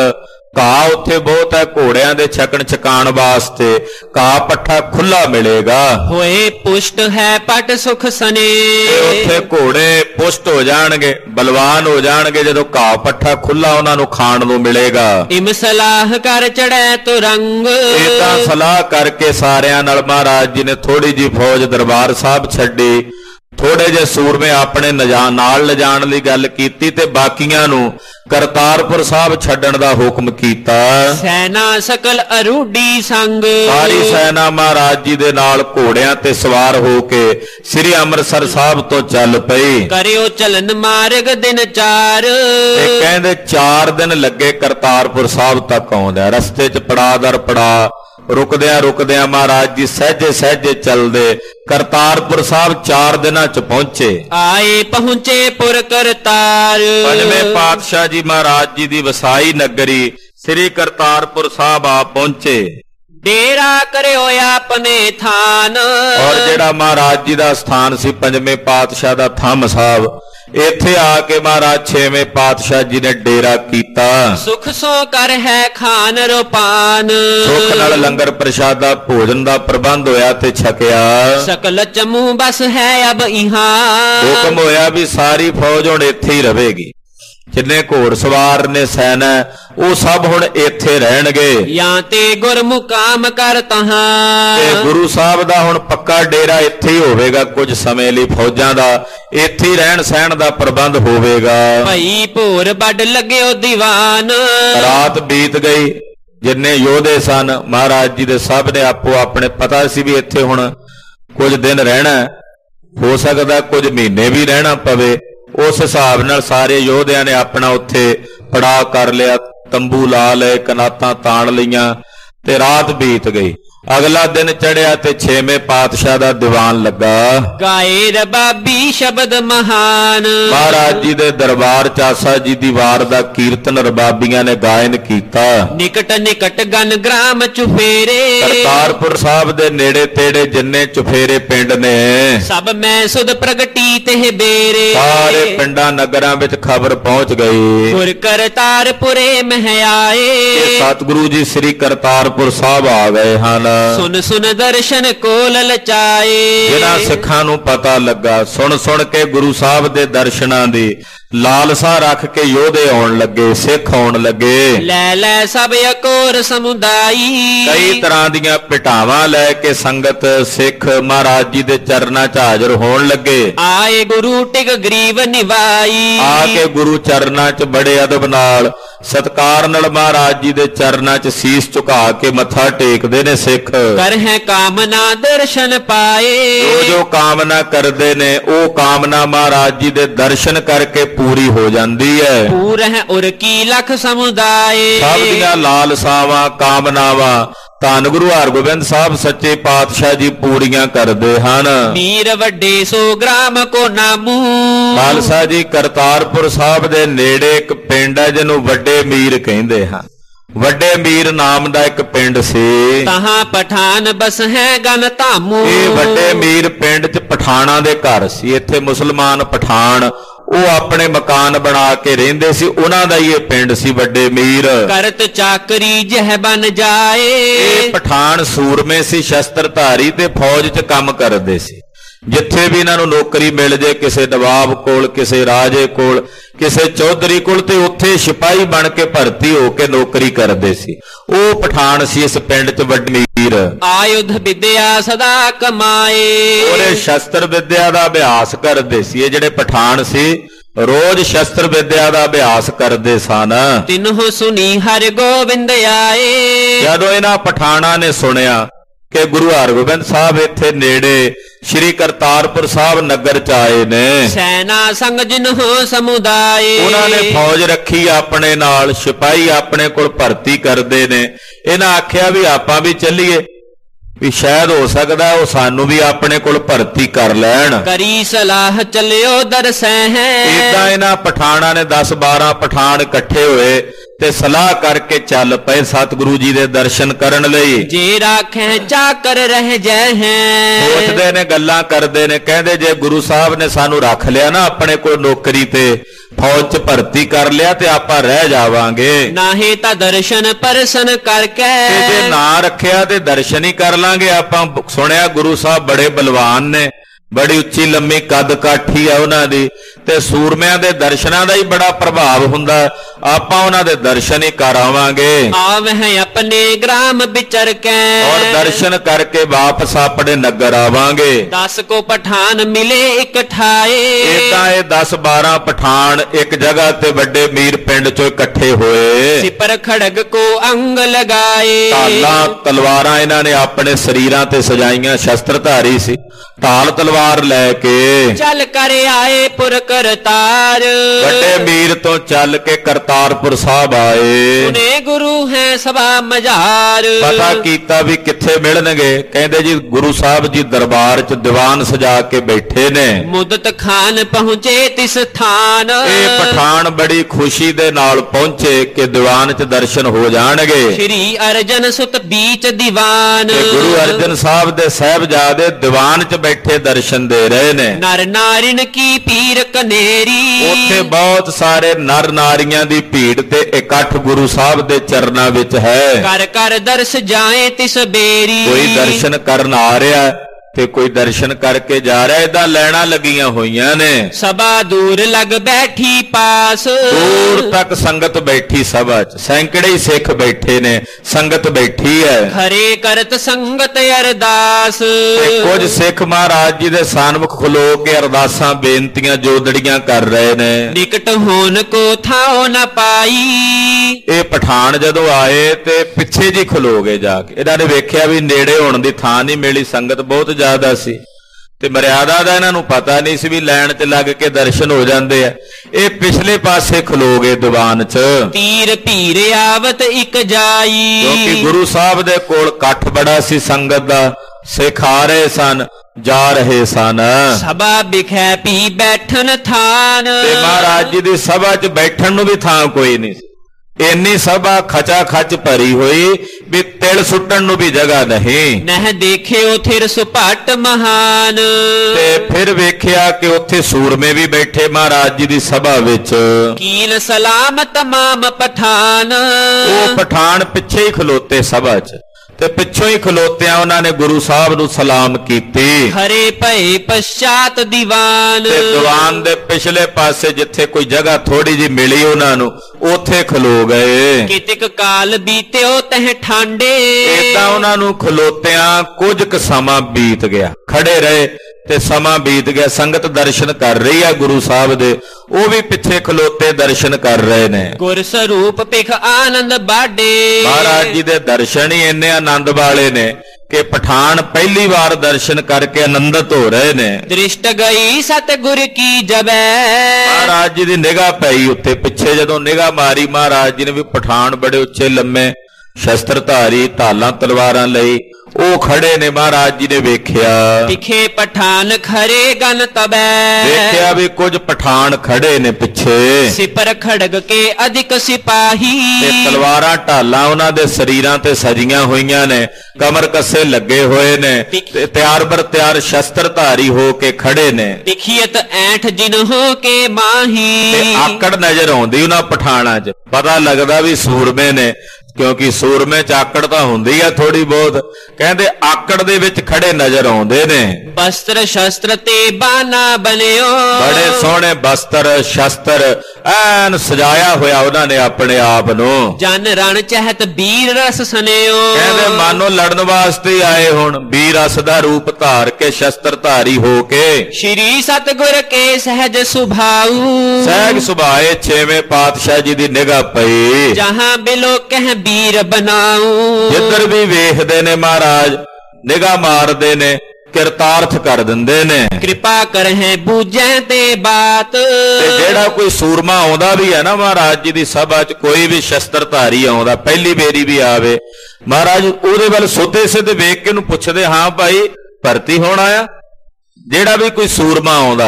ਘਾਹ ਉੱਥੇ ਬਹੁਤ ਹੈ ਘੋੜਿਆਂ ਦੇ ਛਕਣ ਛਕਾਣ ਵਾਸਤੇ, ਘਾਹ ਪੱਠਾ ਖੁੱਲਾ ਮਿਲੇਗਾ। ਹੋਏ ਪੁਸ਼ਟ ਹੈ ਪਟ ਸੁਖ ਸਨੇ, ਉੱਥੇ ਘੋੜੇ ਪੁਸ਼ਟ ਹੋ ਜਾਣਗੇ, ਬਲਵਾਨ ਹੋ ਜਾਣਗੇ ਜਦੋਂ ਘਾਹ ਪੱਠਾ ਖੁੱਲਾ ਉਹਨਾਂ ਨੂੰ ਖਾਣ ਨੂੰ ਮਿਲੇਗਾ। ਇਮ ਸਲਾਹ ਕਰ ਚੜੈ ਤੁਰੰਗ, ਏਦਾਂ ਸਲਾਹ ਕਰਕੇ ਸਾਰਿਆਂ ਨਾਲ ਮਹਾਰਾਜ ਜੀ ਨੇ ਥੋੜੀ ਜੀ ਫੌਜ ਦਰਬਾਰ ਸਾਹਿਬ ਛੱਡੀ, ਥੋੜੇ ਜਿਹੇ ਸੂਰਮੇ ਆਪਣੇ ਨਾਲ ਲਿਜਾਣ ਦੀ ਗੱਲ ਕੀਤੀ ਤੇ ਬਾਕੀਆਂ ਨੂੰ ਕਰਤਾਰਪੁਰ ਸਾਹਿਬ ਛੱਡਣ ਦਾ ਹੁਕਮ ਕੀਤਾ। ਸੈਨਾ ਸਕਲ ਅਰੂਢੀ ਸੰਗ, ਸਾਰੀ ਸੈਨਾ ਮਹਾਰਾਜ ਜੀ ਦੇ ਨਾਲ ਘੋੜਿਆਂ ਤੇ ਸਵਾਰ ਹੋ ਕੇ ਸ੍ਰੀ ਅੰਮ੍ਰਿਤਸਰ ਸਾਹਿਬ ਤੋਂ ਚੱਲ ਪਈ। ਕਰਿਓ ਚਲਨ ਮਾਰਗ ਦਿਨ ਚਾਰ, ਤੇ ਕਹਿੰਦੇ ਚਾਰ ਦਿਨ ਲੱਗੇ ਕਰਤਾਰਪੁਰ ਸਾਹਿਬ ਤੱਕ ਆਉਂਦਾ। ਰਸਤੇ 'ਚ ਪੜਾ ਦਰ ਪੜਾ ਰੁਕਦਿਆਂ ਰੁਕਦਿਆਂ ਮਹਾਰਾਜ ਜੀ ਸਹਿਜੇ ਸਹਿਜੇ ਚੱਲਦੇ ਕਰਤਾਰਪੁਰ ਸਾਹਿਬ ਚਾਰ ਦਿਨਾਂ 'ਚ ਪਹੁੰਚੇ। ਆਏ ਪਹੁੰਚੇ ਪੁਰ ਕਰਤਾਰ, ਪੰਜਵੇਂ ਪਾਤਸ਼ਾਹ ਜੀ ਮਹਾਰਾਜ ਜੀ ਦੀ ਵਸਾਈ ਨਗਰੀ ਸ੍ਰੀ ਕਰਤਾਰਪੁਰ ਸਾਹਿਬ ਆ ਪਹੁੰਚੇ। ਡੇਰਾ ਕਰਿਓ ਆਪਣੇ ਥਾਨ, ਔਰ ਜਿਹੜਾ ਮਹਾਰਾਜ ਜੀ ਦਾ ਸਥਾਨ ਸੀ ਪੰਜਵੇਂ ਪਾਤਸ਼ਾਹ ਦਾ ਥੰਮ ਸਾਹਿਬ, ਇੱਥੇ ਆ ਕੇ ਮਹਾਰਾਜ ਛੇਵੇਂ ਪਾਤਸ਼ਾਹ ਜੀ ਨੇ ਡੇਰਾ ਕੀਤਾ। ਸੁਖ ਸੋ ਕਰ ਹੈ ਖਾਨ ਰੋਪਾਨ, ਸੁਖ ਨਾਲ ਲੰਗਰ ਪ੍ਰਸ਼ਾਦਾ ਭੋਜਨ ਦਾ ਪ੍ਰਬੰਧ ਹੋਇਆ ਤੇ ਛਕਿਆ। ਸਕਲ ਚਮੂ ਬਸ ਹੈ ਅਬ ਇਹਾਂ, ਹੁਕਮ ਹੋਇਆ ਵੀ ਸਾਰੀ ਫੌਜ ਹੁਣ ਇੱਥੇ ਹੀ ਰਹੇਗੀ। ਜਿੰਨੇ ਘੋੜ ਸਵਾਰ ਨੇ ਸੈਨਾ ਉਹ ਸਭ ਹੁਣ ਇੱਥੇ ਰਹਿਣਗੇ। ਜਾਂ ਤੇ ਗੁਰ ਮੁਕਾਮ ਕਰ ਤਹਾਂ, ਤੇ ਗੁਰੂ ਸਾਹਿਬ ਦਾ ਹੁਣ ਪੱਕਾ ਡੇਰਾ ਇੱਥੇ ਹੀ ਹੋਵੇਗਾ। ਕੁਝ ਸਮੇਂ ਲਈ ਫੌਜਾਂ ਦਾ ਇੱਥੇ ਹੀ ਰਹਿਣ ਸਹਿਣ ਦਾ ਪ੍ਰਬੰਧ ਹੋਵੇਗਾ। ਭਈ ਭੋਰ ਵੱਡ ਲੱਗਿਓ ਦੀਵਾਨ, ਰਾਤ ਬੀਤ ਗਈ। ਜਿੰਨੇ ਯੋਧੇ ਸਨ ਮਹਾਰਾਜ ਜੀ ਦੇ ਸਭ ਨੇ ਆਪੋ ਆਪਣੇ ਪਤਾ ਸੀ ਵੀ ਇੱਥੇ ਹੁਣ ਕੁਝ ਦਿਨ ਰਹਿਣਾ, ਹੋ ਸਕਦਾ ਕੁਝ ਮਹੀਨੇ ਵੀ ਰਹਿਣਾ ਪਵੇ। ਉਸ ਹਿਸਾਬ ਨਾਲ ਸਾਰੇ ਯੋਧਿਆਂ ਨੇ ਆਪਣਾ ਉੱਥੇ ਪੜਾਅ ਕਰ ਲਿਆ, ਤੰਬੂ ਲਾ ਲਏ, ਕਨਾਤਾਂ ਤਾਣ ਲਈਆਂ ਤੇ ਰਾਤ ਬੀਤ ਗਈ। ਅਗਲਾ ਦਿਨ ਚੜਿਆ ਤੇ ਛੇਵੇਂ ਪਾਤਸ਼ਾਹ ਦਾ ਦੀਵਾਨ ਲੱਗਾ। ਗਾਏ ਰਬਾਬੀ ਸ਼ਬਦ ਮਹਾਨ, ਮਹਾਰਾਜ ਜੀ ਦੇ ਦਰਬਾਰ ਚ ਆਸਾ ਜੀ ਦੀ ਵਾਰ ਦਾ ਕੀਰਤਨ ਰਬਾਬੀਆਂ ਨੇ ਗਾਇਨ ਕੀਤਾ। ਨਿਕਟ ਨਿਕਟ ਗਨ ਗ੍ਰਾਮ ਚੁਫੇਰੇ, ਕਰਤਾਰਪੁਰ ਸਾਹਿਬ ਦੇ ਨੇੜੇ ਤੇੜੇ ਜਿੰਨੇ ਚੁਫੇਰੇ ਪਿੰਡ ਨੇ ਸਭ ਮੈਂ ਸੁਧ ਪ੍ਰਗਟੀ ਤੇ ਬੇਰੇ, ਸਾਰੇ ਪਿੰਡਾਂ ਨਗਰਾਂ ਵਿੱਚ ਖਬਰ ਪਹੁੰਚ ਗਈ। ਗੁਰ ਕਰਤਾਰਪੁਰੇ ਮਹਿ ਆਏ, ਸਤਿਗੁਰੂ ਜੀ ਸ੍ਰੀ ਕਰਤਾਰਪੁਰ ਸਾਹਿਬ ਆ ਗਏ ਹਨ। ਸੁਨ ਸੁਨ ਦਰਸ਼ਨ ਕੋ ਲਲਚਾਏ, ਜਿਹਨਾਂ ਸਿੱਖਾਂ ਨੂੰ ਪਤਾ ਲੱਗਾ ਸੁਣ ਸੁਣ ਕੇ ਗੁਰੂ ਸਾਹਿਬ ਦੇ ਦਰਸ਼ਨਾਂ ਦੀ ਲਾਲਸਾ ਰੱਖ ਕੇ ਯੋਧੇ ਆਉਣ ਲੱਗੇ, ਸਿੱਖ ਆਉਣ ਲੱਗੇ। ਲੈ ਲੈ ਸਭ ਅਕੋਰ ਸਮੁਦਾਈ, ਕਈ ਤਰ੍ਹਾਂ ਦੀਆਂ ਭਿਟਾਵਾਂ ਲੈ ਕੇ ਸੰਗਤ ਸਿੱਖ ਮਹਾਰਾਜ ਜੀ ਦੇ ਚਰਨਾਂ 'ਚ ਹਾਜ਼ਰ ਹੋਣ ਲੱਗੇ। ਆਏ ਗੁਰੂ ਟਿਕ ਗਰੀਬ ਨਿਵਾਈ, ਆ ਕੇ ਗੁਰੂ ਚਰਨਾਂ 'ਚ ਬੜੇ ਅਦਬ ਨਾਲ ਸਤਿਕਾਰ ਨਾਲ ਮਹਾਰਾਜ ਜੀ ਦੇ ਚਰਨਾਂ 'ਚ ਸੀਸ ਝੁਕਾ ਕੇ ਮੱਥਾ ਟੇਕਦੇ ਨੇ ਸਿੱਖ। ਕਰ ਹੈ ਕਾਮਨਾ ਦਰਸ਼ਨ ਪਾਏ, ਜੋ ਜੋ ਕਾਮਨਾ ਕਰਦੇ ਨੇ ਉਹ ਕਾਮਨਾ ਮਹਾਰਾਜ ਜੀ ਦੇ ਦਰਸ਼ਨ ਕਰਕੇ ਪੂਰੀ ਹੋ ਜਾਂਦੀ ਹੈ। ਪੂਰ ਹੈ ਉਰ ਕੀ ਲਖ ਸਮੁਦਾਏ, ਸਭ ਦੀਆਂ ਲਾਲਸਾਵਾਂ ਕਾਮਨਾਵਾਂ ਧੰਨ ਗੁਰੂ ਹਰਗੋਬਿੰਦ ਸਾਹਿਬ ਸੱਚੇ ਪਾਤਸ਼ਾਹ ਜੀ ਪੂਰੀਆਂ ਕਰਦੇ ਹਨ। ਮੀਰ ਵੱਡੇ ਸੋ ਗ੍ਰਾਮ ਕੋ ਨਾਮੂ, ਖਾਲਸਾ ਜੀ ਕਰਤਾਰਪੁਰ ਸਾਹਿਬ ਦੇ ਨੇੜੇ ਇੱਕ ਪਿੰਡ ਹੈ ਜਿਹਨੂੰ ਵੱਡੇ ਮੀਰ ਕਹਿੰਦੇ ਹਨ। ਵੱਡੇ ਮੀਰ ਨਾਮ ਦਾ ਇੱਕ ਪਿੰਡ ਸੀ, ਤਹਾਂ ਪਠਾਨ ਬਸ ਹੈ ਗਨ ਧਾਮੂ। ਇਹ ਵੱਡੇ ਮੀਰ ਪਿੰਡ 'ਚ ਪਠਾਨਾਂ ਦੇ ਘਰ ਸੀ। ਇੱਥੇ ਮੁਸਲਮਾਨ ਪਠਾਨ ਉਹ ਆਪਣੇ ਮਕਾਨ ਬਣਾ ਕੇ ਰਹਿੰਦੇ ਸੀ, ਉਹਨਾਂ ਦਾ ਹੀ ਇਹ ਪਿੰਡ ਸੀ ਵੱਡੇ ਮੀਰ। ਕਰਤ ਚਾਕਰੀ ਜਹ ਬਨ ਜਾਏ, ਇਹ ਪਠਾਨ ਸੂਰਮੇ ਸੀ, ਸ਼ਸਤਰਧਾਰੀ ਤੇ ਫੌਜ 'ਚ ਕੰਮ ਕਰਦੇ ਸੀ। ਜਿੱਥੇ ਵੀ ਇਹਨਾਂ ਨੂੰ ਨੌਕਰੀ ਮਿਲ ਜੇ, ਕਿਸੇ ਨਵਾਬ ਕੋਲ, ਕਿਸੇ ਰਾਜੇ ਕੋਲ, ਕਿਸੇ ਚੌਧਰੀ ਕੋਲ, ਤੇ ਉੱਥੇ ਸਿਪਾਹੀ ਬਣ ਕੇ ਭਰਤੀ ਹੋ ਕੇ ਨੌਕਰੀ ਕਰਦੇ ਸੀ। ਉਹ ਪਠਾਨ ਸੀ ਇਸ ਪਿੰਡ 'ਚ ਵੱਡੇ ਮੀਰ। ਆਯੁਧ ਵਿਦਿਆ ਸਦਾ ਕਮਾਏ, ਉਹਨੇ ਸ਼ਸਤਰ ਵਿਦਿਆ ਦਾ ਅਭਿਆਸ ਕਰਦੇ ਸੀ। ਇਹ ਜਿਹੜੇ ਪਠਾਨ ਸੀ ਰੋਜ਼ ਸ਼ਸਤਰ ਵਿਦਿਆ ਦਾ ਅਭਿਆਸ ਕਰਦੇ ਸਨ। ਤਿਨਹੁ ਸੁਨੀ ਹਰਿ ਗੋਬਿੰਦ ਆਏ, ਜਦੋਂ ਇਹਨਾਂ ਪਠਾਨਾਂ ਨੇ ਸੁਣਿਆ ਕਿ ਗੁਰੂ ਹਰਗੋਬਿੰਦ ਸਾਹਿਬ ਇੱਥੇ ਨੇੜੇ ਸ਼੍ਰੀ ਕਰਤਾਰਪੁਰ ਸਾਹਿਬ ਨਗਰ 'ਚ ਆਏ ਨੇ, ਸੈਨਾ ਸੰਗ ਜਿਨਹੁ ਸਮੁਦਾਏ, ਉਹਨਾਂ ਨੇ ਫੌਜ ਰੱਖੀ ਆਪਣੇ ਨਾਲ, ਸਿਪਾਹੀ ਆਪਣੇ ਕੋਲ ਭਰਤੀ ਕਰਦੇ ਨੇ। ਇਹਨਾਂ ਆਖਿਆ ਵੀ ਆਪਾਂ ਵੀ ਚੱਲੀਏ, ਵੀ ਸ਼ਾਇਦ ਹੋ ਸਕਦਾ ਉਹ ਸਾਨੂੰ ਵੀ ਆਪਣੇ ਕੋਲ ਭਰਤੀ ਕਰ ਲੈਣ। ਕਰੀ ਸਲਾਹ ਚੱਲਿਓ ਦਰਸੈ ਹੈ, ਏਦਾਂ ਇਹਨਾਂ ਪਠਾਨਾਂ ਨੇ ਦਸ ਬਾਰਾਂ ਪਠਾਨ ਇਕੱਠੇ ਹੋਏ ਤੇ ਸਲਾਹ ਕਰਕੇ ਚੱਲ ਪਏ ਸਤਿਗੁਰੂ ਜੀ ਦੇ ਦਰਸ਼ਨ ਕਰਨ ਲਈ। ਜੇ ਰਾਖੈ ਚਾਕਰ ਰਹਿ ਜੈ ਹੈ। ਸੋਚਦੇ ਨੇ, ਗੱਲਾਂ ਕਰਦੇ ਨੇ, ਕਹਿੰਦੇ ਜੇ ਗੁਰੂ ਸਾਹਿਬ ਨੇ ਸਾਨੂੰ ਰੱਖ ਲਿਆ ਨਾ ਆਪਣੇ ਕੋਲ ਨੌਕਰੀ ਤੇ, ਫੌਜ 'ਚ ਭਰਤੀ ਕਰ ਲਿਆ ਤੇ ਆਪਾਂ ਰਹਿ ਜਾਵਾਂਗੇ। ਨਾਹੇ ਤਾਂ ਦਰਸ਼ਨ ਪਰਸਨ ਕਰਕੇ, ਤੇ ਜੇ ਨਾ ਰੱਖਿਆ ਤੇ ਦਰਸ਼ਨ ਹੀ ਕਰ ਲਾਂਗੇ ਆਪਾਂ। ਸੁਣਿਆ ਗੁਰੂ ਸਾਹਿਬ ਬੜੇ ਬਲਵਾਨ ਨੇ, ਬੜੀ ਉੱਚੀ ਲੰਮੀ ਕੱਦ ਕਾਠੀ ਆ ਉਹਨਾਂ ਦੀ, ਤੇ ਸੂਰਮਿਆਂ ਦੇ ਦਰਸ਼ਨਾਂ ਦਾ ਹੀ ਬੜਾ ਪ੍ਰਭਾਵ ਹੁੰਦਾ। ਆਪਾਂ ਉਹਨਾਂ ਦੇ ਦਰਸ਼ਨ ਹੀ ਕਰ ਆਵਾਂਗੇ। ਆਵਹਿ ਆਪਣੇ ਗ੍ਰਾਮ ਵਿਚਰ ਕੇ, ਔਰ ਦਰਸ਼ਨ ਕਰਕੇ ਵਾਪਸ ਆਪਣੇ ਨਗਰ ਆਵਾਂਗੇ। ਦਸ ਕੋ ਪਠਾਨ ਮਿਲੇ ਇੱਕ ਠਾਏ। ਇਹ ਤਾਂ ਇਹ ਦਸ ਬਾਰਾਂ ਪਠਾਨ ਇੱਕ ਜਗ੍ਹਾ ਤੇ ਵੱਡੇ ਮੀਰ ਪਿੰਡ ਚੋਂ ਇਕੱਠੇ ਹੋਏ। ਸਿਪਰ ਖੜਗ ਕੋ ਅੰਗ ਲਗਾਏ। ਢਾਲਾਂ ਤਲਵਾਰਾਂ ਇਹਨਾਂ ਨੇ ਆਪਣੇ ਸਰੀਰਾਂ ਤੇ ਸਜਾਈਆਂ, ਸ਼ਸਤਰਧਾਰੀ ਸੀ। ਢਾਲ ਤਲਵਾਰ ਲੈ ਕੇ ਚੱਲ ਕਰ ਆਏ ਪੁਰ ਕਰਤਾਰ। ਵੱਡੇ ਮੀਰ ਤੋਂ ਚੱਲ ਕੇ ਕਰਤਾਰਪੁਰ ਸਾਹਿਬ ਆਏ। ਸੁਨੇ ਗੁਰੂ ਹੈ ਸਭਾ ਮਝਾਰ। ਪਤਾ ਕੀਤਾ ਵੀ ਕਿੱਥੇ ਮਿਲਣਗੇ। ਕਹਿੰਦੇ ਜੀ ਗੁਰੂ ਸਾਹਿਬ ਜੀ ਦਰਬਾਰ 'ਚ ਦੀਵਾਨ ਸਜਾ ਕੇ ਬੈਠੇ ਨੇ। ਮੁਦਤ ਖਾਨ ਪਹੁੰਚੇ ਤਿਸ ਥਾਨ। ਇਹ ਪਠਾਨ ਬੜੀ ਖੁਸ਼ੀ ਦੇ ਨਾਲ ਪਹੁੰਚੇ ਕਿ ਦੀਵਾਨ 'ਚ ਦਰਸ਼ਨ ਹੋ ਜਾਣਗੇ। ਸ਼੍ਰੀ ਅਰਜਨ ਸੁਤ ਬੀਚ ਦੀਵਾਨ। ਤੇ ਗੁਰੂ ਅਰਜਨ ਸਾਹਿਬ ਦੇ ਸਾਹਿਬਜ਼ਾਦੇ ਦੀਵਾਨ 'ਚ ਬੈਠੇ ਦਰਸ਼ਨ ਦੇ ਰਹੇ ਨੇ। ਨਰ ਨਾਰਿਨ ਕੀ ਪੀਰ ਕਨੇਰੀ। ਉੱਥੇ ਬਹੁਤ ਸਾਰੇ ਨਰ ਨਾਰੀਆਂ ਦੀ ਭੀੜ ਤੇ ਇਕੱਠ ਗੁਰੂ ਸਾਹਿਬ ਦੇ ਚਰਨਾਂ ਵਿੱਚ ਹੈ। ਕਰ ਕਰ ਦਰਸ ਜਾਏ ਤਿਸ ਬੇਰੀ। ਕੋਈ ਦਰਸ਼ਨ ਕਰਨ ਆ ਰਿਹਾ ਤੇ ਕੋਈ ਦਰਸ਼ਨ ਕਰਕੇ ਜਾ ਰਿਹਾ। ਏਦਾਂ ਲੈਣਾ ਲੱਗੀਆਂ ਹੋਈਆਂ ਨੇ। ਸਭਾ ਦੂਰ ਲਗ ਬੈਠੀ ਪਾਸ। ਦੂਰ ਤੱਕ ਸੰਗਤ ਬੈਠੀ ਸਭਾ 'ਚ, ਸੈਂਕੜੇ ਹੀ ਸਿੱਖ ਬੈਠੇ ਨੇ, ਸੰਗਤ ਬੈਠੀ ਹੈ। ਖਰੇ ਕਰਤ ਸੰਗਤ ਅਰਦਾਸ। ਤੇ ਕੁਝ ਸਿੱਖ ਮਹਾਰਾਜ ਜੀ ਦੇ ਸਾਨਮੁਖ ਖਲੋ ਕੇ ਅਰਦਾਸਾਂ ਬੇਨਤੀਆਂ ਜੋਦੜੀਆਂ ਕਰ ਰਹੇ ਨੇ। ਨਿਕਟ ਹੋਣ ਕੋ ਥਾਉ ਨ ਪਾਈ। ਇਹ ਪਠਾਨ ਜਦੋਂ ਆਏ ਤੇ ਪਿੱਛੇ ਜੀ ਖਲੋ ਗਏ ਜਾ ਕੇ। ਇਹਨਾਂ ਨੇ ਵੇਖਿਆ ਵੀ ਨੇੜੇ ਹੋਣ ਦੀ ਥਾਂ ਨਹੀਂ ਮਿਲੀ, ਸੰਗਤ ਬਹੁਤ ਜ਼ਿਆਦਾ ਸੀ ਤੇ ਮਰਿਆਦਾ ਦਾ ਇਹਨਾਂ ਨੂੰ ਪਤਾ ਨਹੀਂ ਸੀ ਵੀ ਲਾਈਨ 'ਚ ਲੱਗ ਕੇ ਦਰਸ਼ਨ ਹੋ ਜਾਂਦੇ ਆ। ਇਹ ਪਿਛਲੇ ਪਾਸੇ ਖਲੋ ਗਏ ਦੀਵਾਨ 'ਚ। ਤੀਰ ਭੀਰ ਆਵਤ ਇੱਕ ਜਾਈ। ਕਿਉਂਕਿ ਗੁਰੂ ਸਾਹਿਬ ਦੇ ਕੋਲ ਇਕੱਠ ਬੜਾ ਸੀ ਸੰਗਤ ਦਾ, ਸਿੱਖ ਆ ਰਹੇ ਸਨ, ਜਾ ਰਹੇ ਸਨ। ਸਭਾ ਬਿਖੈ ਪੀ ਬੈਠਣ ਥਾਨ। ਤੇ ਮਹਾਰਾਜ ਜੀ ਦੀ ਸਭਾ 'ਚ ਬੈਠਣ ਨੂੰ ਵੀ ਥਾਂ ਕੋਈ ਨਹੀਂ ਸੀ। ਇੰਨੀ ਸਭਾ ਖਚਾ ਖਚ ਭਰੀ ਹੋਈ ਵੀ ਤਿਲ ਸੁੱਟਣ ਨੂੰ ਵੀ ਜਗ੍ਹਾ ਨਹੀਂ। ਨਹਿ ਦੇਖਿਓ ਥਿਰ ਸੁਪਾਟ ਮਹਾਨ। ਤੇ ਫਿਰ ਵੇਖਿਆ ਕਿ ਉੱਥੇ ਸੂਰਮੇ ਵੀ ਬੈਠੇ ਮਹਾਰਾਜ ਜੀ ਦੀ ਸਭਾ ਵਿੱਚ। ਕੀਲ ਸਲਾਮ ਤਮਾਮ ਪਠਾਨ। ਉਹ ਪਠਾਨ ਪਿੱਛੇ ਹੀ ਖਲੋਤੇ ਸਭਾ 'ਚ ਤੇ ਪਿੱਛੋਂ ਹੀ ਖਲੋਤਿਆਂ ਉਹਨਾਂ ਨੇ ਗੁਰੂ ਸਾਹਿਬ ਨੂੰ ਸਲਾਮ ਕੀਤੀ। ਖਰੇ ਭਏ ਪਛਾਤ ਦੀਵਾਨ। ਤੇ ਦੀਵਾਨ ਦੇ ਪਿਛਲੇ ਪਾਸੇ ਜਿੱਥੇ ਕੋਈ ਜਗ੍ਹਾ ਥੋੜੀ ਜਿਹੀ ਮਿਲੀ ਉਹਨਾਂ ਨੂੰ, ਉੱਥੇ ਖਲੋ ਗਏ। ਕਿਤਿਕ ਕਾਲ ਬੀਤਿਓ ਤਹ ਠਾਂਡੇ। ਏਦਾਂ ਉਹਨਾਂ ਨੂੰ ਖਲੋਤਿਆਂ ਕੁਝ ਕੁ ਸਮਾਂ ਬੀਤ ਗਿਆ। ਖੜੇ ਰਹੇ ਤੇ ਸਮਾਂ ਬੀਤ ਗਿਆ। ਸੰਗਤ ਦਰਸ਼ਨ ਕਰ ਰਹੀ ਆ ਗੁਰੂ ਸਾਹਿਬ ਦੇ, ਉਹ ਵੀ ਪਿੱਛੇ ਖਲੋਤੇ ਦਰਸ਼ਨ ਕਰ ਰਹੇ ਨੇ। ਗੁਰ ਸਰੂਪ ਪਿਖ ਆਨੰਦ ਬਾਡੇ। ਮਹਾਰਾਜ ਜੀ ਦੇ ਦਰਸ਼ਨ ਹੀ ਇੰਨੇ ਆਨੰਦ ਵਾਲੇ ਨੇ ਕਿ ਪਠਾਨ ਪਹਿਲੀ ਵਾਰ ਦਰਸ਼ਨ ਕਰਕੇ ਆਨੰਦਿਤ ਹੋ ਰਹੇ ਨੇ। ਦ੍ਰਿਸ਼ਟ ਗਈ ਸਤਿਗੁਰ ਕੀ ਜਬੈ। ਮਹਾਰਾਜ ਜੀ ਦੀ ਨਿਗਾਹ ਪਈ ਉੱਤੇ। ਪਿੱਛੇ ਜਦੋਂ ਨਿਗਾਹ ਮਾਰੀ ਮਹਾਰਾਜ ਜੀ ਨੇ ਵੀ ਪਠਾਨ ਬੜੇ ਉੱਚੇ ਲੰਮੇ ਸ਼ਸਤਰਧਾਰੀ, ਢਾਲਾਂ ਤਲਵਾਰਾਂ ਲਈ ਉਹ ਖੜੇ ਨੇ। ਮਹਾਰਾਜ ਜੀ ਨੇ ਵੇਖਿਆ, ਦਿਖੇ ਪਠਾਨ ਖਰੇ ਗਨ ਤਬੈ। ਵੇਖਿਆ ਵੀ ਕੁਝ ਪਠਾਨ ਖੜੇ ਨੇ ਪਿੱਛੇ। ਸਿਪਰ ਖੜਗ ਕੇ ਅਧਿਕ ਸਿਪਾਹੀ। ਤੇ ਤਲਵਾਰਾਂ ਢਾਲਾਂ ਉਹਨਾਂ ਦੇ ਸਰੀਰਾਂ ਤੇ ਸਜੀਆਂ ਹੋਈਆਂ ਨੇ, ਕਮਰ ਕੱਸੇ ਲੱਗੇ ਹੋਏ ਨੇ ਤੇ ਤਿਆਰ ਬਰ ਤਿਆਰ ਸ਼ਸਤਰਧਾਰੀ ਹੋ ਕੇ ਖੜੇ ਨੇ। ਦਿਖੀਅਤ ਐਂਠ ਜਿਨ ਹੋ ਕੇ ਮਾਹੀ। ਤੇ ਆਕੜ ਨਜ਼ਰ ਆਉਂਦੀ ਉਹਨਾਂ ਪਠਾਨਾਂ 'ਚ। ਪਤਾ ਲੱਗਦਾ ਵੀ ਸੂਰਮੇ ਨੇ, ਕਿਉਂਕਿ ਸੂਰਮੇ 'ਚ ਆਕੜ ਤਾਂ ਹੁੰਦੀ ਆ ਥੋੜੀ ਬਹੁਤ। ਕਹਿੰਦੇ ਆਕੜ ਦੇ ਵਿੱਚ ਖੜੇ ਨਜ਼ਰ ਆਉਂਦੇ ਨੇ। ਬਸਤਰ ਸ਼ਸਤਰ ਤੇ ਬਾਨਾ ਬਨਿਓ। ਬੜੇ ਸੋਹਣੇ ਬਸਤਰ ਸ਼ਸਤਰ ਐਨ ਸਜਾਇਆ ਹੋਇਆ ਉਹਨਾਂ ਨੇ ਆਪਣੇ ਆਪ ਨੂੰ। ਜਨ ਰਣ ਚਹਿਤ ਵੀਰ ਰਸ ਸਨਿਓ। ਕਹਿੰਦੇ ਮਾਨੋ ਲੜਨ ਵਾਸਤੇ ਆਏ ਹੁਣ, ਵੀਰ ਰਸ ਦਾ ਰੂਪ ਧਾਰ ਕੇ ਸ਼ਸਤਰਧਾਰੀ ਹੋ ਕੇ। ਸ਼੍ਰੀ ਸਤਿਗੁਰ ਕੇ ਸਹਿਜ ਸੁਭਾਉ। ਸਹਿਜ ਸੁਭਾਏ ਛੇਵੇਂ ਪਾਤਸ਼ਾਹ ਜੀ ਦੀ ਨਿਗਾਹ ਪਈ। ਜਹਾਂ ਬਿਲੋ ਕਹਿ ਵੀਰ ਬਨਾਉ। ਜਿੱਧਰ ਵੀ ਵੇਖਦੇ ਨੇ ਮਹਾਰਾਜ ਨਿਗਾਹ ਮਾਰਦੇ ਨੇ, ਕਿਰਤਾਰਥ ਕਰ ਦਿੰਦੇ ਨੇ। ਕਿਰਪਾ ਕਰਹਿ ਬੂਝੈ ਤੇ ਬਾਤ। ਤੇ ਜਿਹੜਾ ਕੋਈ ਸੂਰਮਾ ਆਉਂਦਾ ਵੀ ਹੈ ਨਾ ਮਹਾਰਾਜ ਜੀ ਦੀ ਸਭਾ 'ਚ, ਕੋਈ ਵੀ ਸ਼ਸਤਰਧਾਰੀ ਆਉਂਦਾ, ਪਹਿਲੀ ਬੇਰੀ ਵੀ ਆਵੇ, ਮਹਾਰਾਜ ਉਹਦੇ ਵੱਲ ਸੁੱਧੇ ਸਿੱਧੇ ਵੇਖ ਕੇ ਉਹਨੂੰ ਪੁੱਛਦੇ, ਹਾਂ ਭਾਈ ਭਰਤੀ ਹੋਣ ਆਇਆ? ਜਿਹੜਾ ਵੀ ਕੋਈ ਸੂਰਮਾ ਆਉਂਦਾ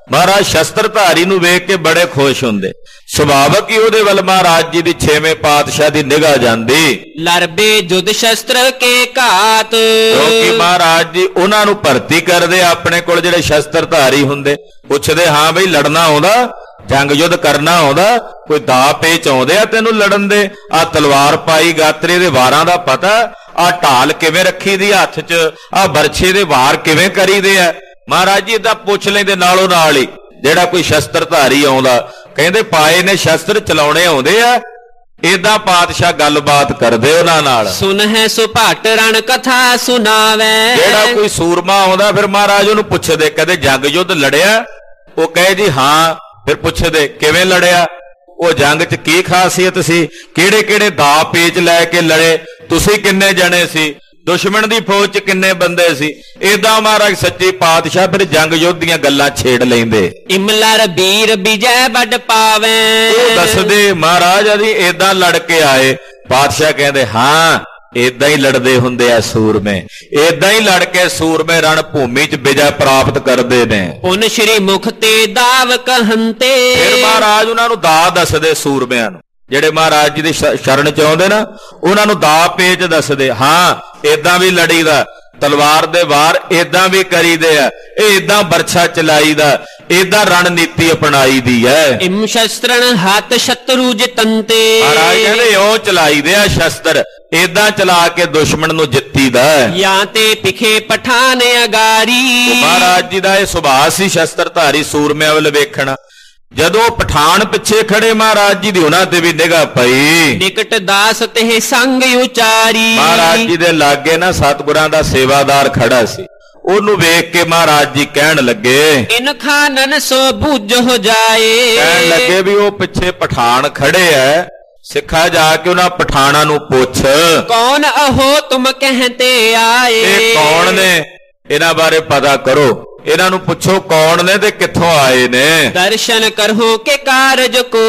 ਮਹਾਰਾਜ ਸ਼ਸਤਰਧਾਰੀ ਨੂੰ ਵੇਖ ਕੇ ਬੜੇ ਖੁਸ਼ ਹੁੰਦੇ। ਸੁਭਾਵਕ ਹੀ ਉਹਦੇ ਵੱਲ ਮਹਾਰਾਜ ਜੀ ਦੀ ਛੇਵੇਂ ਪਾਤਸ਼ਾਹ ਦੀ ਨਿਗਾਹ ਜਾਂਦੀ। ਲਰਬੇ ਜੁਦ ਸ਼ਸਤਰ ਕੇ ਘਾਤ, ਕਿਉਂਕਿ ਮਹਾਰਾਜ ਜੀ ਉਹਨਾਂ ਨੂੰ ਭਰਤੀ ਕਰਦੇ ਆਪਣੇ ਕੋਲ ਜਿਹੜੇ ਸ਼ਸਤਰਧਾਰੀ ਹੁੰਦੇ। ਪੁੱਛਦੇ ਹਾਂ ਬਈ ਲੜਨਾ ਆਉਂਦਾ, ਜੰਗ ਯੁੱਧ ਕਰਨਾ ਆਉਂਦਾ, ਕੋਈ ਦਾ ਪੇਚ ਆਉਂਦੇ ਆ ਤੈਨੂੰ ਲੜਨ ਦੇ? ਆ ਤਲਵਾਰ ਪਾਈ ਗਾਤਰੇ ਦੇ ਵਾਰਾਂ ਦਾ ਪਤਾ, ਆ ਢਾਲ ਕਿਵੇਂ ਰੱਖੀ ਦੀ ਹੱਥ 'ਚ, ਆ ਬਰਛੇ ਦੇ ਵਾਰ ਕਿਵੇਂ ਕਰੀਦੇ ਆ? ਮਹਾਰਾਜ ਜੀ ਏਦਾਂ ਪੁੱਛ ਲੈਂਦੇ ਨਾਲੋਂ ਨਾਲ ਹੀ ਜਿਹੜਾ ਕੋਈ ਸ਼ਸਤਰਧਾਰੀ ਆਉਂਦਾ। ਕਹਿੰਦੇ ਪਾਏ ਨੇ ਸ਼ਸਤਰ ਚਲਾਉਣੇ ਆਉਂਦੇ ਆ। ਏਦਾਂ ਪਾਤਸ਼ਾਹ ਗੱਲਬਾਤ ਕਰਦੇ ਉਹਨਾਂ ਨਾਲ। ਸੁਨ ਹੈ ਸੁਭਾਟ ਰਣ ਕਥਾ ਸੁਣਾਵੇ। ਜਿਹੜਾ ਕੋਈ ਸੂਰਮਾ ਆਉਂਦਾ ਫਿਰ ਮਹਾਰਾਜ ਉਹਨੂੰ ਪੁੱਛਦੇ ਕਦੇ ਜੰਗ ਯੁੱਧ ਲੜਿਆ? ਉਹ ਕਹੇ ਜੀ ਹਾਂ। ਫਿਰ ਪੁੱਛਦੇ ਕਿਵੇਂ ਲੜਿਆ? ਉਹ ਜੰਗ 'ਚ ਕੀ ਖਾਸੀਅਤ ਸੀ, ਕਿਹੜੇ ਕਿਹੜੇ ਦਾ ਪੇਚ ਲੈ ਕੇ ਲੜੇ, ਤੁਸੀਂ ਕਿੰਨੇ ਜਣੇ ਸੀ, ਦੁਸ਼ਮਣ ਦੀ ਫੌਜ 'ਚ ਕਿੰਨੇ ਬੰਦੇ ਸੀ? ਏਦਾਂ ਮਹਾਰਾਜ ਸੱਚੇ ਪਾਤਸ਼ਾਹ ਫਿਰ ਜੰਗ ਯੁੱਧ ਦੀਆਂ ਗੱਲਾਂ ਛੇੜ ਲੈਂਦੇ। ਇਮਲਰ ਵੀਰ ਵਿਜੈ ਵੱਡ ਪਾਵੇ। ਉਹ ਦੱਸਦੇ ਮਹਾਰਾਜ ਅਸੀਂ ਏਦਾਂ ਲੜ ਕੇ ਆਏ। ਪਾਤਸ਼ਾਹ ਕਹਿੰਦੇ ਹਾਂ ਏਦਾਂ ਹੀ ਲੜਦੇ ਹੁੰਦੇ ਆ ਸੂਰਮੇ, ਏਦਾਂ ਹੀ ਲੜ ਕੇ ਸੂਰਮੇ ਰਣ ਭੂਮੀ 'ਚ ਵਿਜੈ ਪ੍ਰਾਪਤ ਕਰਦੇ ਨੇ। ਪੁਨ ਸ਼੍ਰੀ ਮੁਖ ਤੇ ਦਾਵ ਕਹੰਤੇ। ਫਿਰ ਮਹਾਰਾਜ ਉਹਨਾਂ ਨੂੰ ਦਾ ਦੱਸਦੇ ਸੂਰਮਿਆਂ ਨੂੰ, ਜਿਹੜੇ ਮਹਾਰਾਜ ਜੀ ਦੀ ਸ਼ਰਨ 'ਚ ਆਉਂਦੇ ਨਾ ਉਹਨਾਂ ਨੂੰ ਦਾ ਪੇਚ ਦੱਸਦੇ। ਹਾਂ ਏਦਾਂ ਵੀ ਲੜੀਦਾ, ਤਲਵਾਰ ਦੇ ਵਾਰ ਏਦਾਂ ਵੀ ਕਰੀਦੇ ਆ, ਇਹ ਏਦਾਂ ਬਰਛਾ ਚਲਾਈਦਾ, ਏਦਾਂ ਰਣਨੀਤੀ ਅਪਣਾਈ ਦੀ ਹੈ। ਇਮ ਸ਼ਸਤਰਨ ਹੱਥ ਸ਼ਤਰੂ ਜਿਤੰਤੇ। ਮਹਾਰਾਜ ਕਹਿੰਦੇ ਉਹ ਚਲਾਈਦੇ ਆ ਸ਼ਸਤਰ, ਏਦਾਂ ਚਲਾ ਕੇ ਦੁਸ਼ਮਣ ਨੂੰ ਜਿੱਤੀਦਾ। ਜਾਂ ਤੇ ਪਿਖੇ ਪਠਾਨ ਅਗਾਰੀ। ਮਹਾਰਾਜ ਜੀ ਦਾ ਇਹ ਸੁਭਾਅ ਸੀ ਸ਼ਸਤਰਧਾਰੀ ਸੂਰਮਿਆਂ ਵੱਲ ਵੇਖਣਾ। ਜਦੋਂ ਪਠਾਨ ਪਿੱਛੇ ਖੜੇ ਮਹਾਰਾਜ ਜੀ ਦੀ ਉਹਨਾਂ ਤੇ ਵੀ ਨਿਗਾਹ ਪਈ। ਨਿਕਟ ਦਾਸ ਤੇ ਸੰਗ ਉਚਾਰੀ। ਮਹਾਰਾਜ ਜੀ ਦੇ ਲਾਗੇ ਨਾ ਸਤਿਗੁਰਾਂ ਦਾ ਸੇਵਾਦਾਰ ਖੜਾ ਸੀ। ਉਹਨੂੰ ਵੇਖ ਕੇ ਮਹਾਰਾਜ ਜੀ ਕਹਿਣ ਲੱਗੇ ਇਨ ਖਾਨਨ ਸੋ ਬੁੱਝ ਹੋ ਜਾਏ। ਕਹਿਣ ਲੱਗੇ ਵੀ ਉਹ ਪਿੱਛੇ ਪਠਾਨ ਖੜੇ ਐ, ਸਿੱਖਾ ਜਾ ਕੇ ਉਹਨਾਂ ਪਠਾਨਾਂ ਨੂੰ ਪੁੱਛ ਕੌਣ ਅਹੋ ਤੁਮ ਕਹਤੇ ਆਏ। ਇਹ ਕੌਣ ਨੇ, ਇਹਨਾਂ ਬਾਰੇ ਪਤਾ ਕਰੋ। ਇਹਨਾਂ ਨੂੰ ਪੁੱਛੋ ਕੌਣ ਨੇ ਤੇ ਕਿੱਥੋਂ ਆਏ ਨੇ। ਦਰਸ਼ਨ ਕਰੋ ਕੇ ਕਾਰਜ ਕੋ।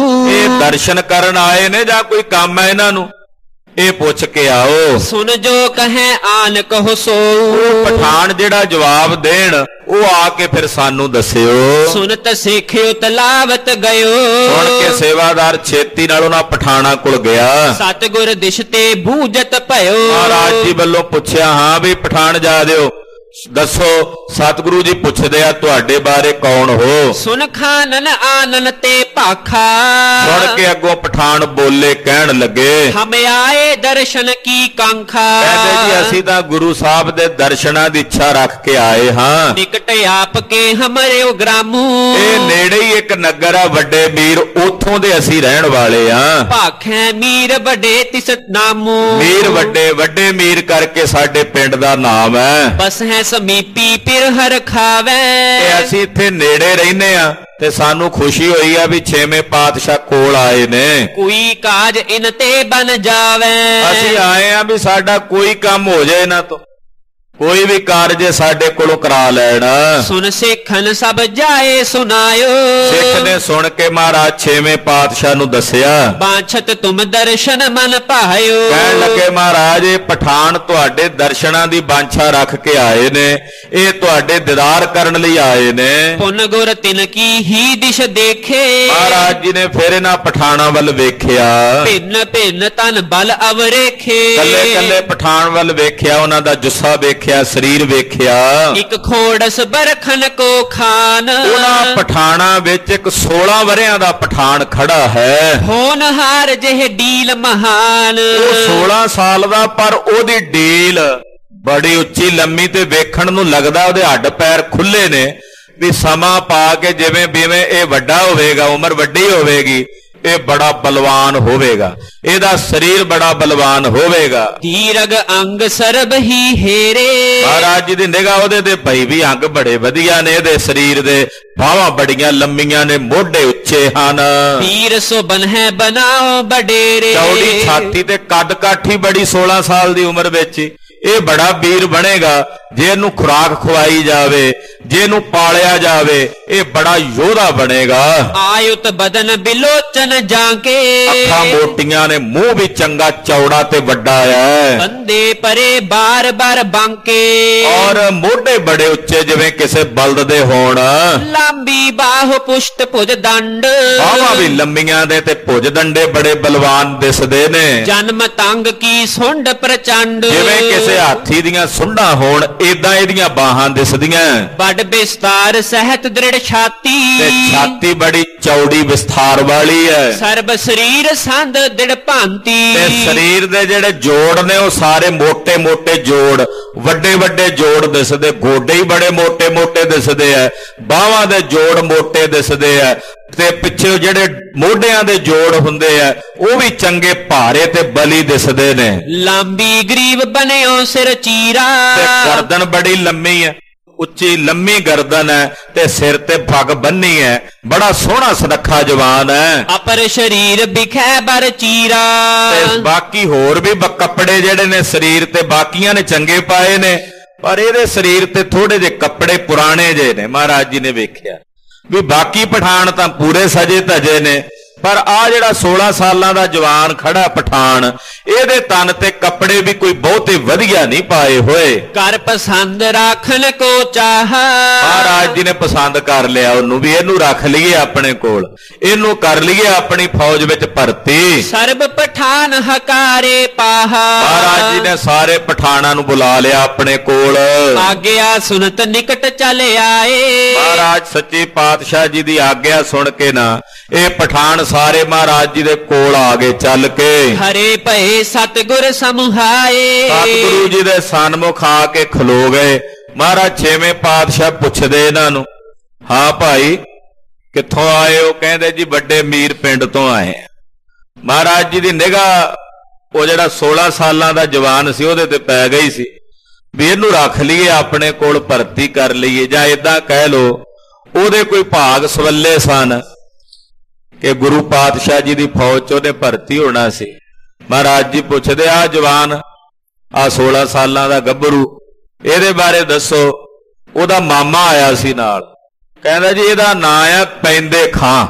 ਇਹ ਦਰਸ਼ਨ ਕਰਨ ਆਏ ਨੇ ਜਾਂ ਕੋਈ ਕੰਮ ਹੈ ਇਹਨਾਂ ਨੂੰ, ਇਹ ਪੁੱਛ ਕੇ ਆਓ। ਸੁਨ ਜੋ ਕਹੈ ਆਨ ਕਹੋ ਸੋ। ਪਠਾਨ ਜਿਹੜਾ ਜਵਾਬ ਦੇਣ ਉਹ ਆ ਕੇ ਫਿਰ ਸਾਨੂੰ ਦੱਸਿਓ। ਸੁਨਤ ਸਿੱਖਿਓ ਤਲਾਵਤ ਗਇਓ। ਸੁਣ ਕੇ ਸੇਵਾਦਾਰ ਛੇਤੀ ਨਾਲ ਉਹਨਾਂ ਪਠਾਣਾ ਕੋਲ ਗਿਆ। ਸਤਿਗੁਰ ਦਿਸ਼ ਤੇ ਬੂਝਤ ਭਇਓ। ਮਹਾਰਾਜ ਜੀ ਵੱਲੋਂ ਪੁੱਛਿਆ ਹਾਂ ਵੀ ਪਠਾਨ ਜਾ ਦਿਓ, ਦੱਸੋ। ਸਤਿਗੁਰੂ ਜੀ ਪੁੱਛਦੇ ਆ ਤੁਹਾਡੇ ਬਾਰੇ ਕੌਣ ਹੋ? ਸੁਨ ਖਾਨਨ ਆਨਨ ਤੇ ਭਾਖਾ। ਸੁਣ ਕੇ ਅੱਗੋਂ ਪਠਾਨ ਬੋਲੇ, ਕਹਿਣ ਲੱਗੇ ਹਮ ਆਏ ਦਰਸ਼ਨ ਕੀ ਕਾਂਖਾ। ਕਹਿੰਦੇ ਜੀ ਅਸੀਂ ਤਾਂ ਗੁਰੂ ਸਾਹਿਬ ਦੇ ਦਰਸ਼ਨਾਂ ਦੀ ਇੱਛਾ ਰੱਖ ਕੇ ਆਏ ਹਾਂ। ਨਿਕਟ ਆਪ ਕੇ ਹਮਰੇ ਗ੍ਰਾਮੂ। ਇਹ ਨੇੜੇ ਹੀ ਇੱਕ ਨਗਰ ਆ ਵੱਡੇ ਮੀਰ, ਉੱਥੋਂ ਦੇ ਅਸੀਂ ਰਹਿਣ ਵਾਲੇ ਆ। ਭਾਖੈ ਮੀਰ ਵੱਡੇ ਤਿਸ ਨਾਮੂ। ਮੀਰ ਵੱਡੇ, ਵੱਡੇ ਮੀਰ ਕਰਕੇ ਸਾਡੇ ਪਿੰਡ ਦਾ ਨਾਮ ਹੈ। ਬਸ ਹੈ ਸਮੀਪੀ ਪਿਰ ਹਰ ਖਾਵੇ। ਤੇ ਅਸੀਂ ਇੱਥੇ ਨੇੜੇ ਰਹਿੰਦੇ ਆ ਤੇ ਸਾਨੂੰ ਖੁਸ਼ੀ ਹੋਈ ਆ ਵੀ ਛੇਵੇਂ ਪਾਤਸ਼ਾਹ ਕੋਲ ਆਏ ਨੇ। ਕੋਈ ਕਾਜ ਇਨ ਤੇ ਬਨ ਜਾਵੇ। ਅਸੀਂ ਆਏ ਆ ਵੀ ਸਾਡਾ ਕੋਈ ਕੰਮ ਹੋ ਜਾਏ ਇਹਨਾਂ ਤੋਂ, ਕੋਈ ਵੀ ਕਾਰਜ ਸਾਡੇ ਕੋਲੋਂ ਕਰਾ ਲੈਣ। ਸੁਨ ਸਿੱਖਨ ਸਭ ਜਾਏ ਸੁਨਾਇਓ। ਸਿੱਖ ਨੇ ਸੁਣ ਕੇ ਮਹਾਰਾਜ ਛੇਵੇਂ ਪਾਤਸ਼ਾਹ ਨੂੰ ਦੱਸਿਆ। ਬਾਛਤ ਤੁਮ ਦਰਸ਼ਨ ਮਨ ਪਾਇਓ। ਕਹਿਣ ਲੱਗੇ ਮਹਾਰਾਜ ਇਹ ਪਠਾਨ ਤੁਹਾਡੇ ਦਰਸ਼ਨਾਂ ਦੀ ਬਾਂਛਾ ਰੱਖ ਕੇ ਆਏ ਨੇ, ਇਹ ਤੁਹਾਡੇ ਦੀਦਾਰ ਕਰਨ ਲਈ ਆਏ ਨੇ। ਪੁਨ ਗੁਰ ਤਿਨ ਕੀ ਹੀ ਦਿਸ਼ ਦੇਖੇ। ਮਹਾਰਾਜ ਜੀ ਨੇ ਫਿਰ ਇਹਨਾਂ ਪਠਾਨਾਂ ਵੱਲ ਵੇਖਿਆ। ਭਿੰਨ ਭਿੰਨ ਤਨ ਬਲ ਅਵਰੇਖੇ। ਕੱਲੇ ਕੱਲੇ ਪਠਾਨ ਵੱਲ ਵੇਖਿਆ, ਉਹਨਾਂ ਦਾ ਜੁੱਸਾ ਵੇਖਿਆ, ਸਰੀਰ ਵੇਖਿਆ। ਇੱਕ ਖੋੜਸ ਬਰਖਨ ਕੋ ਖਾਨ। ਉਹਨਾਂ ਪਠਾਨਾਂ ਵਿੱਚ ਇੱਕ ਸੋਲਾਂ ਵਰਿਆਂ ਦਾ ਪਠਾਨ ਖੜਾ ਹੈ। ਹੋਨਹਾਰ ਜਿਹੇ ਡੀਲ ਮਹਾਨ। ਉਹ ਸੋਲਾਂ ਸਾਲ ਦਾ, ਪਰ ਉਹਦੀ ਡੀਲ ਬੜੀ ਉੱਚੀ ਲੰਮੀ ਤੇ ਵੇਖਣ ਨੂੰ ਲੱਗਦਾ ਉਹਦੇ ਹੱਡ ਪੈਰ ਖੁੱਲੇ ਨੇ ਵੀ ਸਮਾਂ ਪਾ ਕੇ ਜਿਵੇਂ ਬਿਵੇਂ ਇਹ ਵੱਡਾ ਹੋਵੇਗਾ, ਉਮਰ ਵੱਡੀ ਹੋਵੇਗੀ, ਇਹ ਬੜਾ ਬਲਵਾਨ ਹੋਵੇਗਾ, ਇਹਦਾ ਸਰੀਰ ਬੜਾ ਬਲਵਾਨ ਹੋਵੇਗਾ। ਤੀਰਗ ਅੰਗ ਸਰਬ ਹੀ ਹੇਰੇ। ਮਹਾਰਾਜ ਜੀ ਦੀ ਨਿਗਾਹ ਉਹਦੇ ਤੇ ਪਈ ਵੀ ਅੰਗ ਬੜੇ ਵਧੀਆ ਨੇ, ਇਹਦੇ ਸਰੀਰ ਦੇ ਬਾਹਾਂ ਬੜੀਆਂ ਲੰਮੀਆਂ ਨੇ, ਮੋਢੇ ਉੱਚੇ ਹਨ। ਪੀਰ ਸੋ ਬਨਹਿ ਬਣਾਓ ਬਡੇਰੇ। ਚੌੜੀ ਛਾਤੀ ਤੇ ਕੱਦ ਕਾਠੀ ਬੜੀ, ਸੋਲਾਂ ਸਾਲ ਦੀ ਉਮਰ ਵਿੱਚ ਇਹ ਬੜਾ ਵੀਰ ਬਣੇਗਾ। ਜੇ ਇਹਨੂੰ ਖੁਰਾਕ ਖਵਾਈ ਜਾਵੇ, ਜੇ ਇਹਨੂੰ ਪਾਲਿਆ ਜਾਵੇ, ਇਹ ਬੜਾ ਯੋਧਾ ਬਣੇਗਾ। ਆਯੁਤ ਬਦਨ ਬਿਲੋਚਨ ਜਾਂਕੇ, ਅੱਖਾਂ ਮੋਟੀਆਂ ਨੇ, ਮੂੰਹ ਵੀ ਚੰਗਾ ਚੌੜਾ ਤੇ ਵੱਡਾ ਹੈ। ਬੰਦੇ ਪਰੇ ਬਾਰ ਬਾਰ ਬਾਂਕੇ, ਔਰ ਮੋਢੇ ਬੜੇ ਉੱਚੇ ਜਿਵੇਂ ਕਿਸੇ ਬਲਦ ਦੇ ਹੋਣ। ਲਾਂਬੀ ਬਾਹ ਪੁਸ਼ਟ ਭੁਜ ਦੰਡ, ਬਾਹਾਂ ਵੀ ਲੰਮੀਆਂ ਦੇ ਤੇ ਭੁਜ ਦੰਡੇ ਬੜੇ ਬਲਵਾਨ ਦਿਸਦੇ ਨੇ। ਜਨਮ ਤੰਗ ਕੀ ਸੁੰਡ ਪ੍ਰਚੰਡ, ਜਿਵੇਂ ਕਿਸੇ ਹਾਥੀ ਦੀਆਂ ਸੁੰਡਾਂ ਹੋਣ ਏਦਾਂ ਇਹਦੀਆਂ ਬਾਹਾਂ ਦਿਸਦੀਆਂ। ਵੱਡ ਵਿਸਤਾਰ ਸਹਿਤ ਦ੍ਰਿੜ ਛਾਤੀ, ਤੇ ਛਾਤੀ ਬੜੀ ਚੌੜੀ ਵਿਸਥਾਰ ਵਾਲੀ ਹੈ। ਸਰਬ ਸਰੀਰ ਸੰਧ ਦ੍ਰਿੜ ਭਾਂਤੀ, ਤੇ ਸਰੀਰ ਦੇ ਜਿਹੜੇ ਜੋੜ ਨੇ ਉਹ ਸਾਰੇ ਮੋٹے ਮੋٹے ਜੋੜ, ਵੱਡੇ ਵੱਡੇ ਜੋੜ ਦਿਸਦੇ। ਗੋਡੇ ਹੀ ਬੜੇ ਮੋٹے ਮੋٹے ਦਿਸਦੇ ਆ, ਬਾਹਾਂ ਦੇ ਜੋੜ ਮੋٹے ਦਿਸਦੇ ਆ, ਤੇ ਪਿੱਛੇ ਜਿਹੜੇ ਮੋਢਿਆਂ ਦੇ ਜੋੜ ਹੁੰਦੇ ਆ ਉਹ ਵੀ ਚੰਗੇ ਭਾਰੇ ਤੇ ਬਲੀ ਦਿਸਦੇ ਨੇ। ਲਾਂਬੀ ਗਰੀਬ ਬਣਿਓ ਸਿਰ ਚੀਰਾ, ਤੇ ਗਰਦਨ ਬੜੀ ਲੰਮੀ ਹੈ, ਉੱਚੀ ਲੰਮੀ ਗਰਦਨ ਹੈ, ਤੇ ਸਿਰ ਤੇ ਪੱਗ ਬੰਨੀ ਹੈ। ਬੜਾ ਸੋਹਣਾ ਸੁਨੱਖਾ ਜਵਾਨ ਹੈ। ਅਪਰ ਸ਼ਰੀਰ ਵਿਖੈ ਬਰ ਚੀਰਾ, ਤੇ ਬਾਕੀ ਹੋਰ ਵੀ ਕੱਪੜੇ ਜਿਹੜੇ ਨੇ ਸਰੀਰ ਤੇ ਬਾਕੀਆਂ ਨੇ ਚੰਗੇ ਪਾਏ ਨੇ, ਪਰ ਇਹਦੇ ਸਰੀਰ ਤੇ ਥੋੜੇ ਜਿਹੇ ਕੱਪੜੇ ਪੁਰਾਣੇ ਜੇ ਨੇ। ਮਹਾਰਾਜ ਜੀ ਨੇ ਵੇਖਿਆ ਵੀ ਬਾਕੀ ਪਠਾਨ ਤਾਂ ਪੂਰੇ ਸਜੇ ਧਜੇ ਨੇ, ਪਰ ਆ ਜਿਹੜਾ ਸੋਲਾਂ ਸਾਲਾਂ ਦਾ ਜਵਾਨ ਖੜਾ ਪਠਾਨ, ਇਹਦੇ ਤਨ ਤੇ ਕੱਪੜੇ ਵੀ ਕੋਈ ਬਹੁਤੇ ਵਧੀਆ ਨਹੀਂ ਪਾਏ ਹੋਏ। ਕਰ ਪਸੰਦ ਰਾਖਣ ਕੋ ਚਾਹ, ਮਹਾਰਾਜ ਜੀ ਨੇ ਪਸੰਦ ਕਰ ਲਿਆ ਉਹਨੂੰ ਵੀ ਇਹਨੂੰ ਰੱਖ ਲਈਏ ਆਪਣੇ ਕੋਲ, ਇਹਨੂੰ ਕਰ ਲਈਏ ਆਪਣੀ ਫੌਜ ਵਿੱਚ ਭਰਤੀ। ਸਰਬ ਪਠਾਨ ਹਕਾਰੇ ਪਾਹ, ਮਹਾਰਾਜ ਜੀ ਨੇ ਸਾਰੇ ਪਠਾਨਾਂ ਨੂੰ ਬੁਲਾ ਲਿਆ ਆਪਣੇ ਕੋਲ। ਆਗਿਆ ਸੁਨਤ ਨਿਕਟ ਚਲ ਆਏ, ਮਹਾਰਾਜ ਸੱਚੇ ਪਾਤਸ਼ਾਹ ਜੀ ਦੀ ਆਗਿਆ ਸੁਣ ਕੇ ਨਾ ਇਹ ਪਠਾਨ ਸਾਰੇ ਮਹਾਰਾਜ ਜੀ ਦੇ ਕੋਲ ਆ ਗਏ ਚੱਲ ਕੇ। ਹਰੇ ਭਏ ਸਤਿਗੁਰ ਸਮੁਹਾਏ, ਸਤਿਗੁਰੂ ਜੀ ਦੇ ਸਨਮੁਖ ਆ ਕੇ ਖਲੋ ਗਏ। ਮਹਾਰਾਜ ਛੇਵੇਂ ਪਾਤਸ਼ਾਹ ਪੁੱਛਦੇ ਇਹਨਾਂ ਨੂੰ, ਹਾਂ ਭਾਈ ਕਿੱਥੋਂ ਆਏ ਹੋ? ਕਹਿੰਦੇ ਜੀ ਵੱਡੇ ਮੀਰ ਪਿੰਡ ਤੋਂ ਆਏ। ਮਹਾਰਾਜ ਜੀ ਦੀ ਨਿਗਾਹ ਉਹ ਜਿਹੜਾ ਸੋਲਾਂ ਸਾਲਾਂ ਦਾ ਜਵਾਨ ਸੀ ਉਹਦੇ ਤੇ ਪੈ ਗਈ ਸੀ ਵੀ ਇਹਨੂੰ ਰੱਖ ਲਈਏ ਆਪਣੇ ਕੋਲ, ਭਰਤੀ ਕਰ ਲਈਏ, ਜਾਂ ਏਦਾਂ ਕਹਿ ਲੋ ਉਹਦੇ ਕੋਈ ਭਾਗ ਸਵੱਲੇ ਸਨ ਕਿ ਗੁਰੂ ਪਾਤਸ਼ਾਹ ਜੀ ਦੀ ਫੌਜ ਚ ਉਹਨੇ ਭਰਤੀ ਹੋਣਾ ਸੀ। ਮਹਾਰਾਜ ਜੀ ਪੁੱਛਦੇ, ਆ ਜਵਾਨ, ਆ ਸੋਲਾਂ ਸਾਲਾਂ ਦਾ ਗੱਭਰੂ, ਇਹਦੇ ਬਾਰੇ ਦੱਸੋ। ਉਹਦਾ ਮਾਮਾ ਆਇਆ ਸੀ ਨਾਲ, ਕਹਿੰਦਾ ਜੀ ਇਹਦਾ ਨਾਂ ਆ ਪੈਂਦੇ ਖਾਂ।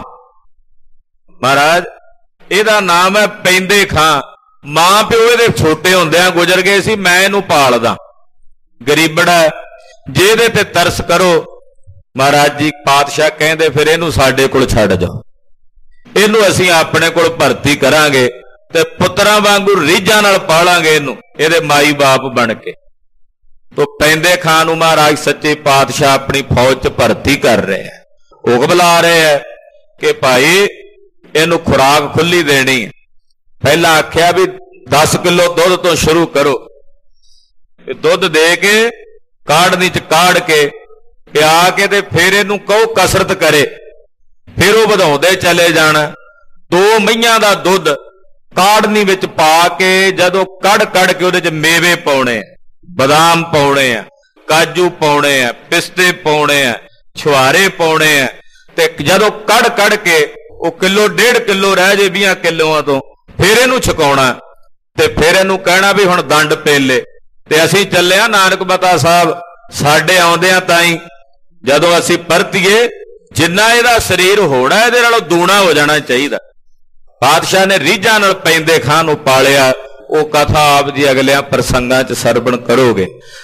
ਮਹਾਰਾਜ ਇਹਦਾ ਨਾਮ ਹੈ ਪੈਂਦੇ ਖਾਂ, ਮਾਂ ਪਿਓ ਇਹਦੇ ਛੋਟੇ ਹੁੰਦਿਆਂ ਗੁਜ਼ਰ ਗਏ ਸੀ, ਮੈਂ ਇਹਨੂੰ ਪਾਲਦਾ, ਗਰੀਬੜਾ, ਜੇ ਇਹਦੇ ਤੇ ਤਰਸ ਕਰੋ। ਮਹਾਰਾਜ ਜੀ ਪਾਤਸ਼ਾਹ ਕਹਿੰਦੇ ਫਿਰ ਇਹਨੂੰ ਸਾਡੇ ਕੋਲ ਛੱਡ ਜਾਓ, ਇਹਨੂੰ ਅਸੀਂ ਆਪਣੇ ਕੋਲ ਭਰਤੀ ਕਰਾਂਗੇ ਤੇ ਪੁੱਤਰਾਂ ਵਾਂਗੂ ਰੀਝਾਂ ਨਾਲ ਪਾਲਾਂਗੇ ਇਹਨੂੰ, ਇਹਦੇ ਮਾਈ ਬਾਪ ਬਣ ਕੇ। ਤੋ ਪੈਂਦੇ ਖਾਂ ਨੂੰ ਮਹਾਰਾਜ ਸੱਚੇ ਪਾਤਸ਼ਾਹ ਆਪਣੀ ਫੌਜ 'ਚ ਭਰਤੀ ਕਰ ਰਹੇ ਹੈ, ਹੁਕਮ ਲਾ ਰਹੇ ਹੈ ਕਿ ਭਾਈ ਇਹਨੂੰ ਖੁਰਾਕ ਖੁੱਲੀ ਦੇਣੀ ਹੈ। ਪਹਿਲਾਂ ਆਖਿਆ ਵੀ ਦਸ ਕਿਲੋ ਦੁੱਧ ਤੋਂ ਸ਼ੁਰੂ ਕਰੋ, ਇਹ ਦੁੱਧ ਦੇ ਕੇ ਕਾੜਨੀ 'ਚ ਕਾੜ ਕੇ ਪਿਆ ਕੇ ਤੇ ਫਿਰ ਇਹਨੂੰ ਕਹੋ ਕਸਰਤ ਕਰੇ, ਫਿਰ ਉਹ ਵਧਾਉਂਦੇ ਚਲੇ ਜਾਣਾ। ਦੋ ਮਈਆਂ ਦਾ ਦੁੱਧ ਕਾੜਨੀ ਵਿੱਚ ਪਾ ਕੇ ਜਦੋਂ ਕੜ ਕੜ ਕੇ ਉਹਦੇ 'ਚ ਮੇਵੇ ਪਾਉਣੇ, ਬਦਾਮ ਪਾਉਣੇ ਆ, ਕਾਜੂ ਪਾਉਣੇ ਆ, ਪਿਸਤੇ ਪਾਉਣੇ ਆ, ਛੁਹਾਰੇ ਪਾਉਣੇ ਆ, ਤੇ ਜਦੋਂ ਕੜ ਕੜ ਕੇ ਉਹ ਕਿਲੋ ਡੇਢ ਕਿਲੋ ਰਹਿ ਜੇ ਵੀਹਾਂ ਕਿਲੋਆਂ ਤੋਂ, ਫਿਰ ਇਹਨੂੰ ਛਕਾਉਣਾ ਤੇ ਫਿਰ ਇਹਨੂੰ ਕਹਿਣਾ ਵੀ ਹੁਣ ਦੰਡ ਪੇਲੇ। ਤੇ ਅਸੀਂ ਚੱਲੇ ਆ ਨਾਨਕ ਮਤਾ ਸਾਹਿਬ, ਸਾਡੇ ਆਉਂਦਿਆਂ ਤਾਈਂ ਜਦੋਂ ਅਸੀਂ ਪਰਤੀਏ ਜਿੰਨਾ ਇਹਦਾ ਸਰੀਰ ਹੋਣਾ ਇਹਦੇ ਨਾਲੋਂ ਦੂਣਾ ਹੋ ਜਾਣਾ ਚਾਹੀਦਾ। ਬਾਦਸ਼ਾਹ ਨੇ ਰੀਝਾਂ ਨਾਲ ਪੈਂਦੇ ਖਾਂ ਨੂੰ ਪਾਲਿਆ। ਉਹ ਕਥਾ ਆਪ ਜੀ ਅਗਲਿਆਂ ਪ੍ਰਸੰਗਾਂ 'ਚ ਸਰਵਣ ਕਰੋਗੇ।